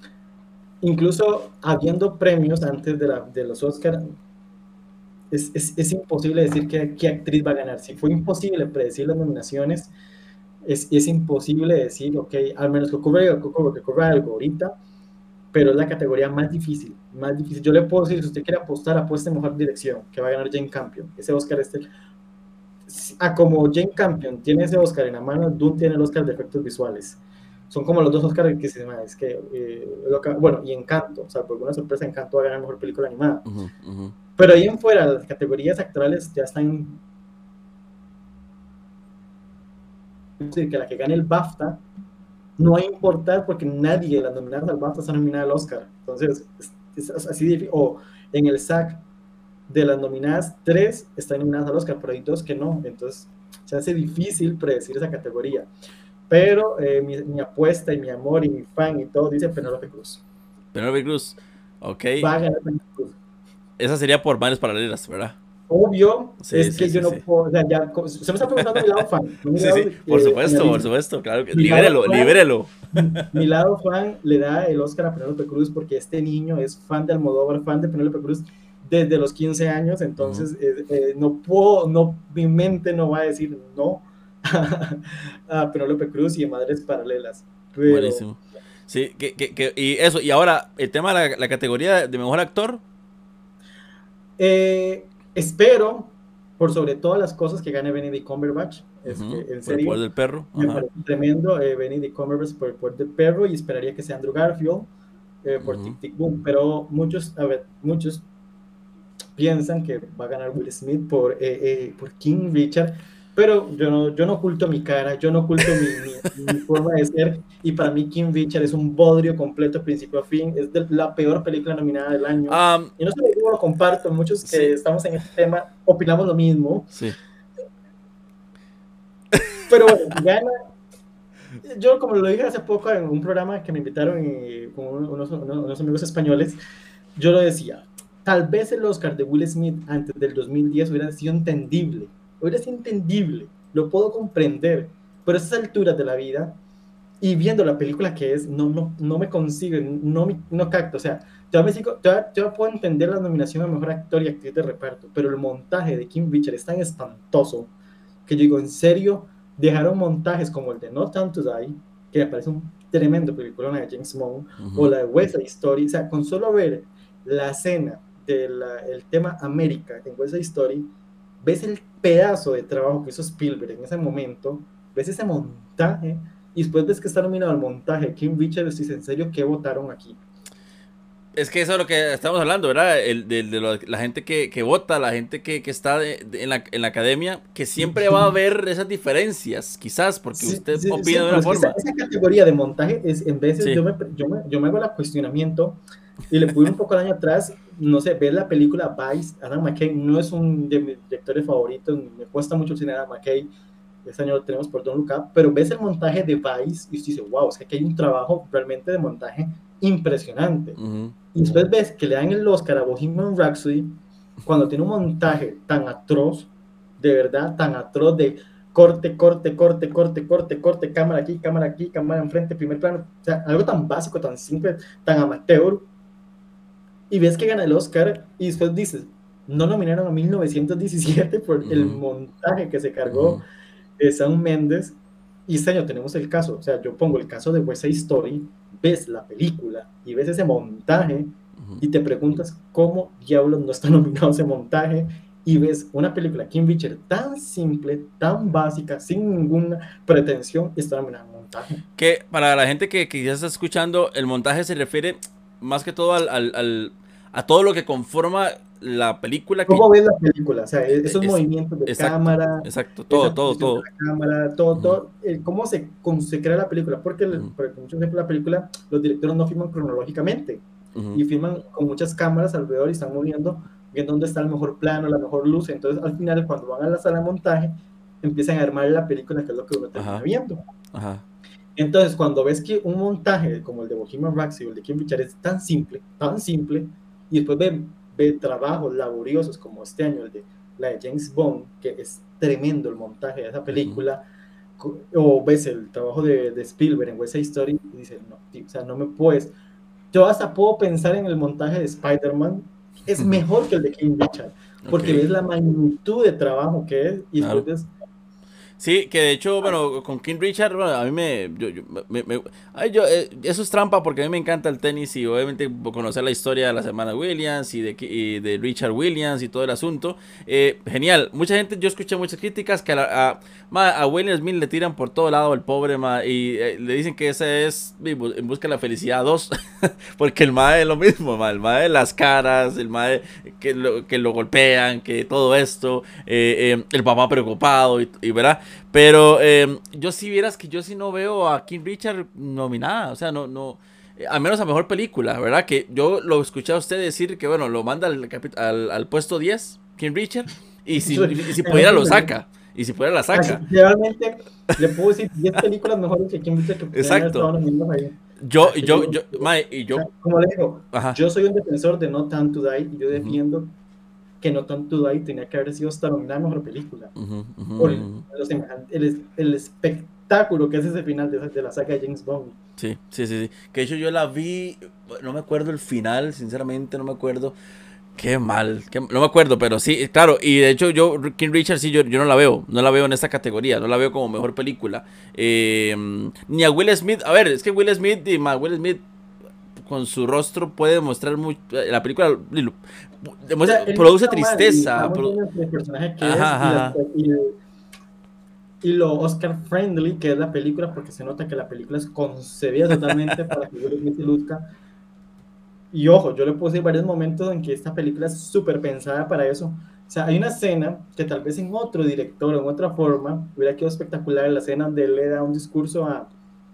Incluso habiendo premios antes de, la, de los Oscars, es, es, es imposible decir qué, qué actriz va a ganar. Si fue imposible predecir las nominaciones, es, es imposible decir, ok, al menos que ocurra, que ocurra, que ocurra algo ahorita, pero es la categoría más difícil, más difícil. Yo le puedo decir, si usted quiere apostar, apueste en Mejor Dirección, que va a ganar Jane Campion. Ese Oscar este, ah, como Jane Campion tiene ese Oscar en la mano, Dune tiene el Oscar de efectos visuales. Son como los dos Oscars que se llaman, es que, eh, bueno, y Encanto, o sea, por alguna sorpresa, Encanto va a ganar Mejor Película Animada. Uh-huh, uh-huh. Pero ahí en fuera, las categorías actorales ya están, es decir, que la que gane el BAFTA no va a importar porque nadie de las nominadas al BAFTA está nominada al Oscar. Entonces, es, es así difícil. O en el S A C, de las nominadas, tres están nominadas al Oscar, pero hay dos que no. Entonces, se hace difícil predecir esa categoría. Pero eh, mi, mi apuesta y mi amor y mi fan y todo dice Penélope Cruz. Penélope Cruz, ok. Va a ganar Penélope Cruz. esa sería por Madres Paralelas, ¿verdad? Obvio, Sí, es sí, que sí, yo no sí. puedo, o sea, ya, co- se me está preguntando mi lado fan, no mi Sí, lado, sí, por eh, supuesto, por analista. supuesto, claro que Mi lado libérelo, fan, libérelo. mi lado fan le da el Oscar a Penélope Cruz porque este niño es fan de Almodóvar, fan de Penélope Cruz desde los quince años, Ujú. entonces eh, eh, no puedo, no, mi mente no va a decir no a Penélope Cruz y a Madres Paralelas, pero Buenísimo. Sí, que, que, que- y eso, y ahora, el tema de la, la categoría de mejor actor. eh, espero, por sobre todas las cosas, que gane Benedict Cumberbatch, Ujú, este, en por el poder serio. del perro. Me Ajá. parece tremendo eh, Benedict Cumberbatch por el poder del perro y esperaría que sea Andrew Garfield eh, por Ujú. Tic Tic Boom, pero muchos, a ver, muchos piensan que va a ganar Will Smith por, eh, eh, por King Richard, pero yo no, yo no oculto mi cara, yo no oculto mi, mi, mi forma de ser, y para mí King Richard es un bodrio completo, principio a fin, es de la peor película nominada del año, Am, y no solo yo lo comparto, muchos que sí, estamos en este tema opinamos lo mismo, sí. pero bueno, si gana. Yo, como lo dije hace poco en un programa que me invitaron y, con unos, unos, unos amigos españoles, yo lo decía, tal vez el Oscar de Will Smith antes del dos mil diez hubiera sido entendible, hubiera sido entendible, lo puedo comprender, pero a esas alturas de la vida y viendo la película que es, no, no, no me consigue, no, no capto, o sea, yo me sigo, yo, yo puedo entender la nominación a Mejor Actor y Actriz de Reparto, pero el montaje de King Richard es tan espantoso que yo digo, en serio, dejaron montajes como el de No Time to Die, que me parece un tremendo película, de James Bond, o Ujú. la de West Side Story, o sea, con solo ver la escena del tema América en West Side Story, ves el pedazo de trabajo que hizo Spielberg en ese momento, ves ese montaje, y después ves que está nominado al montaje King Richard, y dices, en serio, ¿qué votaron aquí? Es que eso es lo que estamos hablando, ¿verdad? El, de, de lo- la gente que, que vota, la gente que, que está de- de- en, la, en la academia, que siempre va a haber esas diferencias, quizás, porque Sí, usted sí, opina sí, de pero una es que esa, forma. esa categoría de montaje es, en veces Sí. yo me, yo, me, yo me hago el cuestionamiento y le pude un poco el año atrás, no sé, ver la película Vice, Adam McKay no es un de mis directores favoritos, me cuesta mucho el cine de Adam McKay, este año lo tenemos por Don't Look Up, pero ves el montaje de Vice y usted dice, wow, es que aquí hay un trabajo realmente de montaje impresionante. Ujú. Y después ves que le dan el Oscar a Bohemian Rhapsody cuando tiene un montaje tan atroz, de verdad, tan atroz de corte, corte, corte, corte, corte, corte, cámara aquí, cámara aquí, cámara enfrente, primer plano, o sea, algo tan básico, tan simple, tan amateur, y ves que gana el Oscar y después dices, no nominaron a mil novecientos diecisiete por el Ujú. montaje que se cargó Ujú. de Sam Mendes, y este año tenemos el caso, o sea, yo pongo el caso de West Side Story, ves la película y ves ese montaje Ujú. y te preguntas cómo diablos no está nominado ese montaje y ves una película King Richard tan simple, tan básica, sin ninguna pretensión, y está nominado en montaje. Que para la gente que, que ya está escuchando, el montaje se refiere más que todo al, al- al- a todo lo que conforma la película que ¿Cómo ves la película? O sea, e- esos es movimientos de exacto, cámara, exacto, todo, esa todo, posición de todo. la cámara, todo, Ujú. todo, eh, cómo se, cómo se crea la película, porque, el, Ujú. porque muchas veces la película, los directores no filman cronológicamente, Ujú. y filman con muchas cámaras alrededor y están moviendo, viendo dónde está el mejor plano, la mejor luz, entonces al final cuando van a la sala de montaje, empiezan a armar la película, que es lo que uno termina Ajá, viendo. ajá. Entonces, cuando ves que un montaje como el de Bohemian Rhapsody o el de King Richard es tan simple, tan simple, y después ve, ve trabajos laboriosos como este año, el de la de James Bond, que es tremendo el montaje de esa Ujú. película, o ves el trabajo de, de Spielberg en West Side Story, y dices, no, tío, o sea, no me puedes. Yo hasta puedo pensar en el montaje de Spider-Man, es Ujú. mejor que el de King Richard, Ok, porque ves la magnitud de trabajo que es, y después claro. ves. Sí, que de hecho, bueno, con King Richard, bueno, a mí me, yo, yo- me- me- ay, yo, eh, eso es trampa porque a mí me encanta el tenis y obviamente conocer la historia de las hermanas Williams y de, Ki- y de Richard Williams y todo el asunto. Eh, genial, mucha gente, yo escuché muchas críticas que a, la- a, ma, a William Smith le tiran por todo lado al pobre, ma, y eh, le dicen que ese es En busca de la felicidad dos, porque el mae es lo mismo, ma, el mae de las caras, el mae que lo, que lo golpean, que todo esto, eh, eh, el papá preocupado y, y ¿verdad? Pero eh, yo sí vieras que yo sí no veo a King Richard nominada, o sea, no, no, eh, al menos a mejor película, ¿verdad? Que yo lo escuché a usted decir que, bueno, lo manda al, capi- al, al puesto diez, King Richard, y si, y si pudiera lo saca, y si pudiera la Así, saca. realmente le puedo decir diez películas mejores que King Richard que podrían haber Exacto. estado nominadas ahí. Yo, que yo, yo, yo, mae, y o yo, sea, como le digo, ajá. yo soy un defensor de No Time to Die y yo Ujú, defiendo que No Time to Die tenía que haber sido hasta nominada a mejor película. ujú, ujú, Por ujú. lo semejante, el, es- el espectáculo que es ese final de, esa- de la saga de James Bond. Sí, sí, sí, sí. Que de hecho yo la vi, no me acuerdo el final, sinceramente no me acuerdo. Qué mal, qué- no me acuerdo, pero sí, claro, y de hecho yo, King Richard, sí, yo, yo no la veo, no la veo en esta categoría, no la veo como mejor película. Eh, ni a Will Smith, a ver, es que Will Smith, y más Will Smith con su rostro puede demostrar mucho, la película lo- O sea, demuestra- él no produce está mal y tristeza, estamos pro- viendo el personaje que es ajá, y, las, ajá, y, y lo Oscar friendly que es la película, porque se nota que la película es concebida totalmente para que Will Smith se luzca. Y ojo, yo le puse varios momentos en que esta película es súper pensada para eso. O sea, hay una escena que tal vez en otro director o en otra forma hubiera quedado espectacular, la escena donde él le da un discurso a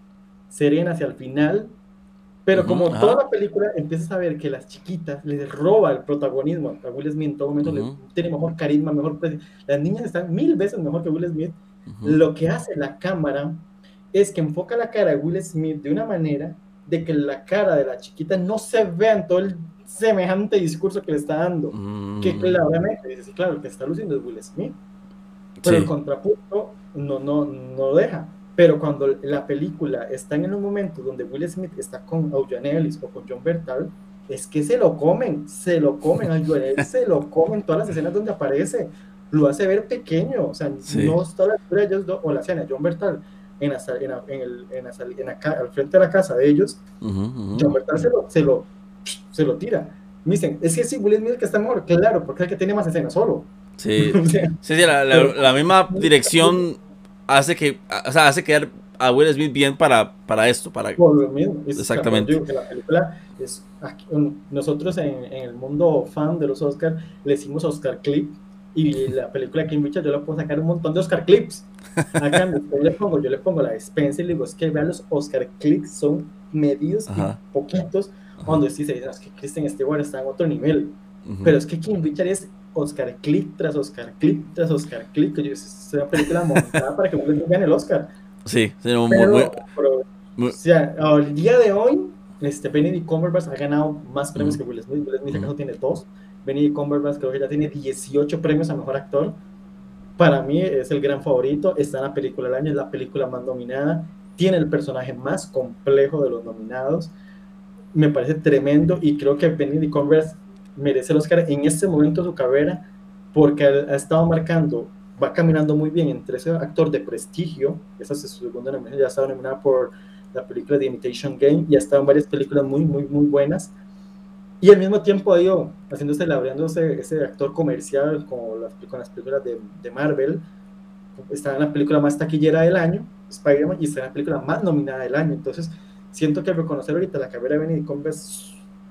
Serena hacia el final, pero ujú, como toda ajá, la película empiezas a ver que las chiquitas les roba el protagonismo a Will Smith, en todo momento le ujú, tiene mejor carisma, mejor pres- las niñas están mil veces mejor que Will Smith. ujú, Lo que hace la cámara es que enfoca la cara de Will Smith de una manera de que la cara de la chiquita no se vea en todo el semejante discurso que le está dando, que mm, claramente dice, sí, claro, el que está luciendo es Will Smith, pero el sí, contrapunto no, no, no deja. Pero cuando la película está en un momento donde Will Smith está con Eugene Ellis o con John Bertal, es que se lo comen, se lo comen, a Eugene Ellis se lo comen todas las escenas donde aparece, lo hace ver pequeño, o sea, sí, no está a la altura de ellos dos, o la escena de John Bertal en, la, en, la, en, el, en, la, en la, al frente de la casa de ellos, ujú, ujú, John Bertal se lo, se lo, se lo tira. Me dicen, es que sí, Will Smith que está mejor, claro, porque es el que tiene más escenas solo. sí, O sea, sí, sí, la, la, pero la misma dirección hace que, o sea, hace quedar a Will Smith bien para, para esto, para, por lo mismo, es, o sea, por eso exactamente. digo que la película es, aquí, um, nosotros en, en, el mundo fan de los Oscar le decimos Oscar Clip y la película King Richard yo le puedo sacar un montón de Oscar Clips. Acá yo le pongo, yo le pongo la de Spencer y le digo, es que vean los Oscar Clips son medidos y Ajá, poquitos, ajá, cuando sí se dicen, es que Kristen Stewart está en otro nivel, ujú. pero es que King Richard es Oscar Clip tras Oscar Clip tras Oscar Clip, que yo, es una película montada para que Will Smith gane el Oscar. Sí, sí, no, muy, muy, Pero, pero, o muy, sea, al día de hoy, este, Benedict Cumberbatch ha ganado más premios ujú, que Will Smith. Will Smith ujú. acaso tiene dos. Benedict Cumberbatch creo que ya tiene dieciocho premios a mejor actor. Para mí es el gran favorito. Está en la película del año, es la película más nominada. Tiene el personaje más complejo de los nominados. Me parece tremendo y creo que Benedict Cumberbatch merece el Oscar en este momento de su carrera porque ha estado marcando, va caminando muy bien entre ese actor de prestigio, esa es su segunda nominación, ya ha estado nominada por la película The Imitation Game y ha estado en varias películas muy, muy, muy buenas y al mismo tiempo ha ido haciéndose, labrándose ese actor comercial con las, con las películas de, de Marvel, está en la película más taquillera del año, Spider-Man, y está en la película más nominada del año, entonces siento que reconocer ahorita la carrera de Benedict Cumberbatch es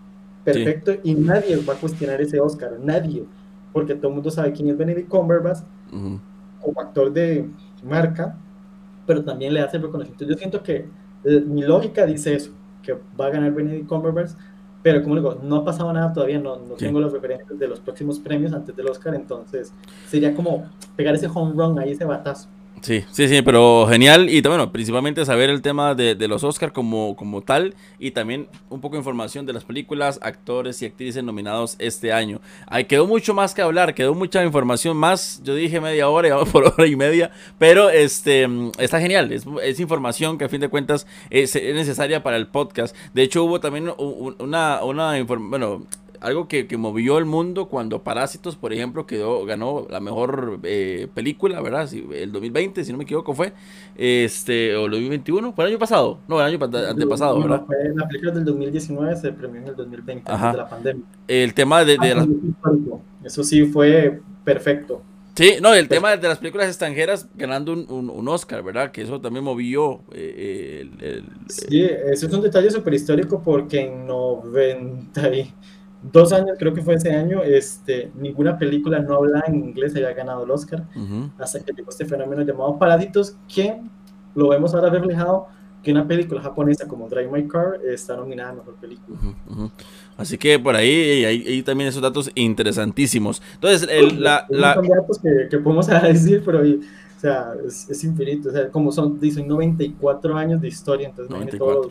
Sí, perfecto y nadie va a cuestionar ese Oscar, nadie, porque todo el mundo sabe quién es Benedict Cumberbatch ujú. como actor de marca, pero también le hace el reconocimiento. Yo siento que eh, mi lógica dice eso, que va a ganar Benedict Cumberbatch, pero como digo, no ha pasado nada todavía, no, no Sí. tengo los referentes de los próximos premios antes del Oscar, entonces sería como pegar ese home run ahí, ese batazo. Sí, sí, sí, pero genial. Y bueno, principalmente saber el tema de, de los Oscar como, como tal. Y también un poco de información de las películas, actores y actrices nominados este año. Ahí quedó mucho más que hablar, quedó mucha información más. Yo dije media hora y vamos por hora y media. Pero este está genial. Es, es información que a fin de cuentas es, es necesaria para el podcast. De hecho, hubo también una, una información. Bueno. Algo que, que movió el mundo cuando Parásitos, por ejemplo, quedó ganó la mejor eh, película, ¿verdad? Si, el dos mil veinte, si no me equivoco, fue. Este, o el dos mil veintiuno, ¿fue el año pasado? No, el año antepasado, No, ¿verdad? no, fue la película del dos mil diecinueve, se premió en el dos mil veinte, antes de Ajá. la pandemia. El tema de, Ah, de las... eso sí fue perfecto. Sí, no, el perfecto. tema de las películas extranjeras ganando un, un, un Oscar, ¿verdad? Que eso también movió eh, el, el, el... Sí, eso es un detalle súper histórico porque en noventa y dos años, creo que fue ese año, este, ninguna película no hablada en inglés había ganado el Oscar, Uh-huh. hasta que llegó este fenómeno llamado Parásitos, que lo vemos ahora reflejado, que una película japonesa como Drive My Car está nominada a Mejor Película. Uh-huh, uh-huh. Así que por ahí hay, hay también esos datos interesantísimos. Entonces, el, la... Hay un la... montón de datos que, que podemos decir, pero o sea, es, es infinito, o sea, como son, dicen noventa y cuatro años de historia, entonces noventa y todos cuatro. los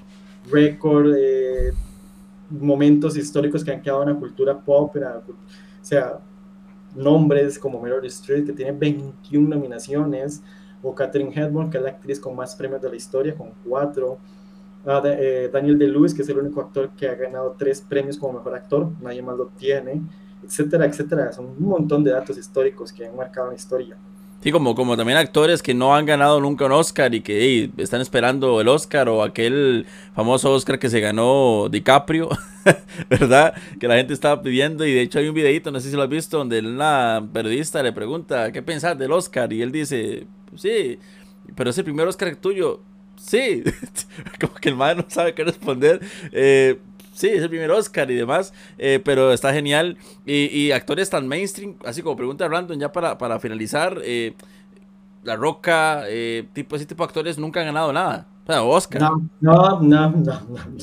récord, eh, momentos históricos que han quedado en la cultura pop, en la, o sea, nombres como Meryl Streep, que tiene veintiuna nominaciones, o Katharine Hepburn, que es la actriz con más premios de la historia, con cuatro. Uh, de, eh, Daniel Day-Lewis, que es el único actor que ha ganado tres premios como mejor actor, nadie más lo tiene, etcétera, etcétera. Son un montón de datos históricos que han marcado la historia. Sí, como, como también actores que no han ganado nunca un Oscar y que hey, están esperando el Oscar, o aquel famoso Oscar que se ganó DiCaprio, ¿verdad? Que la gente estaba pidiendo, y de hecho hay un videito, no sé si lo has visto, donde una periodista le pregunta, ¿qué pensás del Oscar? Y él dice, sí, pero es el primer Oscar tuyo. Sí, como que el man no sabe qué responder. Eh, sí, es el primer Oscar y demás, eh, pero está genial. Y, y actores tan mainstream, así como pregunta random, ya para, para finalizar, eh, La Roca, eh, tipo, ese tipo de actores nunca han ganado nada. O sea, Oscar. No, no, no, no.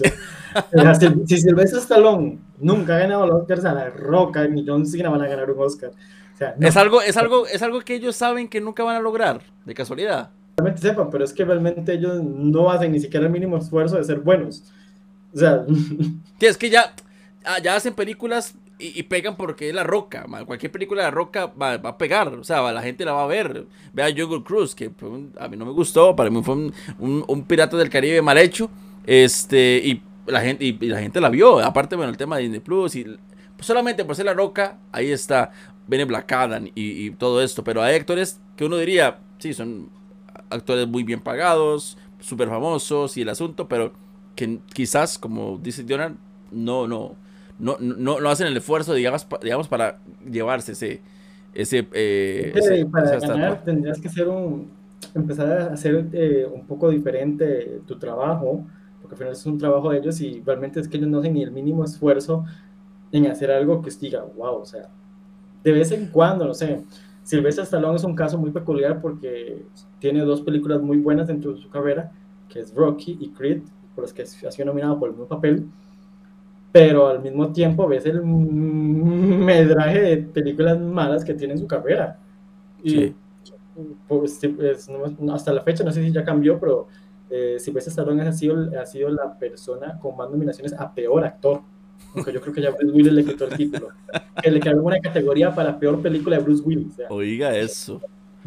no. Si, si Sylvester Stallone nunca ha ganado los Oscars, a La Roca ni John Cena van a ganar un Oscar. O sea, no. Es algo, es algo, es algo que ellos saben que nunca van a lograr, de casualidad. Realmente sepan, pero es que realmente ellos no hacen ni siquiera el mínimo esfuerzo de ser buenos. O sea, sí, es que ya, ya hacen películas y, y pegan porque es La Roca, man. Cualquier película de La Roca va, va a pegar, o sea, la gente la va a ver. Vea Jungle Cruise, que a mí no me gustó, para mí fue un, un, un Pirata del Caribe mal hecho, este, y la gente, y, y la gente la vio. Aparte, bueno, el tema de Disney Plus, y pues solamente por ser La Roca, ahí está, viene Black Adam y, y todo esto, pero hay actores que uno diría, sí, son actores muy bien pagados, súper famosos y el asunto, pero que quizás, como dice Dionar, no, no, no, no, no hacen el esfuerzo, digamos, pa, digamos para llevarse ese, ese, eh, sí, ese para esa ganar estatua. tendrías que ser un, empezar a hacer eh, un poco diferente tu trabajo, porque al final es un trabajo de ellos y realmente es que ellos no hacen ni el mínimo esfuerzo en hacer algo que os diga, wow, o sea, de vez en cuando, no sé. Sylvester Stallone es un caso muy peculiar porque tiene dos películas muy buenas dentro de su carrera, que es Rocky y Creed, por las que ha sido nominado por el mismo papel, pero al mismo tiempo ves el medraje de películas malas que tiene en su carrera. Y sí. pues, pues, no, hasta la fecha, no sé si ya cambió, pero eh, Sylvester Stallone ha sido, ha sido la persona con más nominaciones a peor actor. Aunque yo creo que ya Bruce Willis le quitó el título. Que le quedó una categoría para peor película de Bruce Willis. O sea. Oiga eso.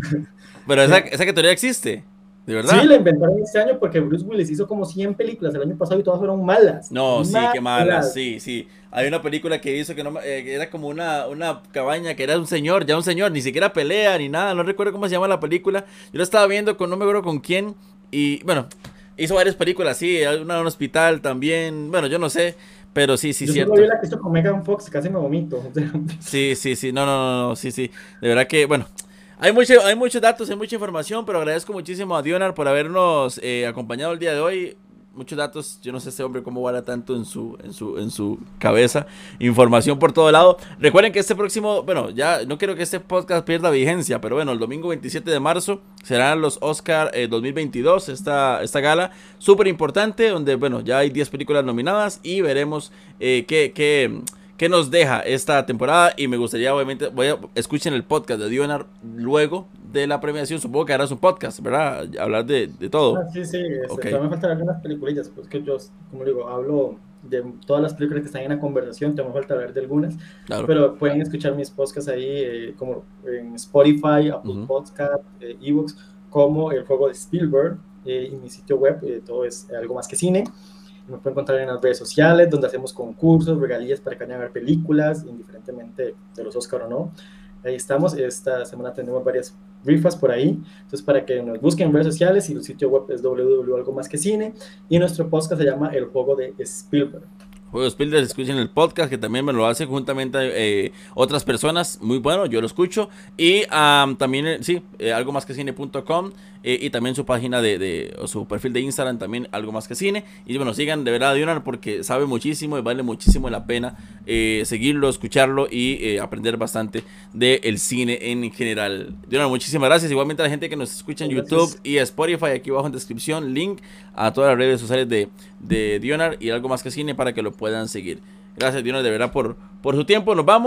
Pero esa, esa categoría existe, ¿de verdad? Sí, la inventaron este año porque Bruce Willis hizo como cien películas el año pasado y todas fueron malas. No, malas. sí, qué malas, sí, sí. Hay una película que hizo que, no, eh, que era como una, una cabaña, que era un señor, ya un señor, ni siquiera pelea ni nada, no recuerdo cómo se llama la película. Yo la estaba viendo con, no me acuerdo con quién, y bueno, hizo varias películas, sí, una en un hospital también, bueno, yo no sé. Pero sí, sí, yo cierto. Yo solo vi la que hizo con Megan Fox, casi me vomito. Sí, sí, sí, no, no, no, no, sí, sí. De verdad que, bueno, hay, mucho, hay muchos datos, hay mucha información, pero agradezco muchísimo a Dionar por habernos eh, acompañado el día de hoy. Muchos datos, yo no sé este hombre cómo guarda tanto en su, en su, en su cabeza, información por todo lado. Recuerden que este próximo, bueno, ya no quiero que este podcast pierda vigencia, pero bueno, el domingo veintisiete de marzo serán los Oscar eh, dos mil veintidós, esta, esta gala súper importante, donde bueno, ya hay diez películas nominadas y veremos eh, qué, qué, qué nos deja esta temporada. Y me gustaría, obviamente, voy a escuchen el podcast de Dionar luego de la premiación. Supongo que harás un podcast, ¿verdad? Hablar de, de todo. Ah, sí, sí, este, Okay. todavía me faltan algunas peliculillas, pues que yo, como digo, hablo de todas las películas que están en la conversación, todavía me falta hablar de algunas, Claro. pero pueden escuchar mis podcasts ahí, eh, como en Spotify, Apple uh-huh. Podcast, eh, eBooks, como El Juego de Spielberg, eh, y mi sitio web, eh, todo es Algo Más Que Cine. Me pueden encontrar en las redes sociales, donde hacemos concursos, regalías para que vayan a ver películas, indiferentemente de los Oscar o no. Ahí estamos, esta semana tenemos varias rifas por ahí, entonces para que nos busquen en redes sociales, y el sitio web es doble u doble u doble u punto algo más que cine, y nuestro podcast se llama El Juego de Spielberg. Juego de Spielberg, escuchen el podcast, que también me lo hacen juntamente eh, otras personas, muy bueno, yo lo escucho, y um, también, sí, eh, algo más que cine punto com, eh, y también su página de, de, o su perfil de Instagram, también Algo Más Que Cine, y bueno, sigan de verdad a Dionar porque sabe muchísimo y vale muchísimo la pena eh, seguirlo, escucharlo y eh, aprender bastante del cine en general. Dionar, muchísimas gracias, igualmente a la gente que nos escucha en gracias. YouTube y Spotify, aquí abajo en descripción, link a todas las redes sociales de, de Dionar y Algo Más Que Cine para que lo puedan seguir. Gracias, Dionar, de verdad por, por su tiempo, nos vamos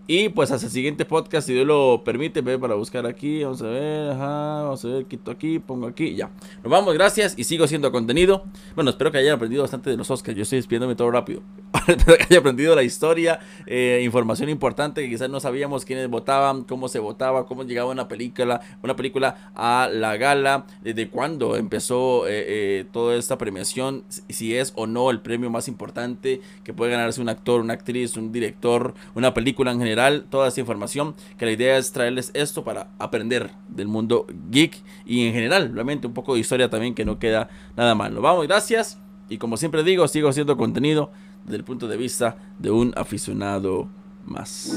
Y pues hasta el siguiente podcast, si Dios lo permite, ve para buscar aquí, vamos a ver, ajá, vamos a ver, quito aquí, pongo aquí, ya. Nos vamos, gracias y sigo haciendo contenido. Bueno, espero que hayan aprendido bastante de los Oscars, yo estoy despidiéndome todo rápido. Espero que hayan aprendido la historia, eh, información importante que quizás no sabíamos quiénes votaban, cómo se votaba, cómo llegaba una película, una película a la gala, desde cuándo empezó eh, eh, toda esta premiación, si es o no el premio más importante que puede ganarse un actor, una actriz, un director, una película en general. Toda esta información, que la idea es traerles esto para aprender del mundo geek y en general, realmente un poco de historia también, que no queda nada mal. Nos vamos, gracias, y como siempre digo, sigo haciendo contenido desde el punto de vista de un aficionado más.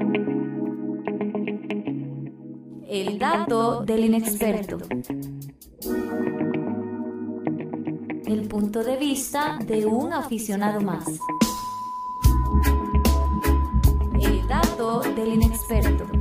El dato del inexperto. El punto de vista de un aficionado más. El dato del inexperto.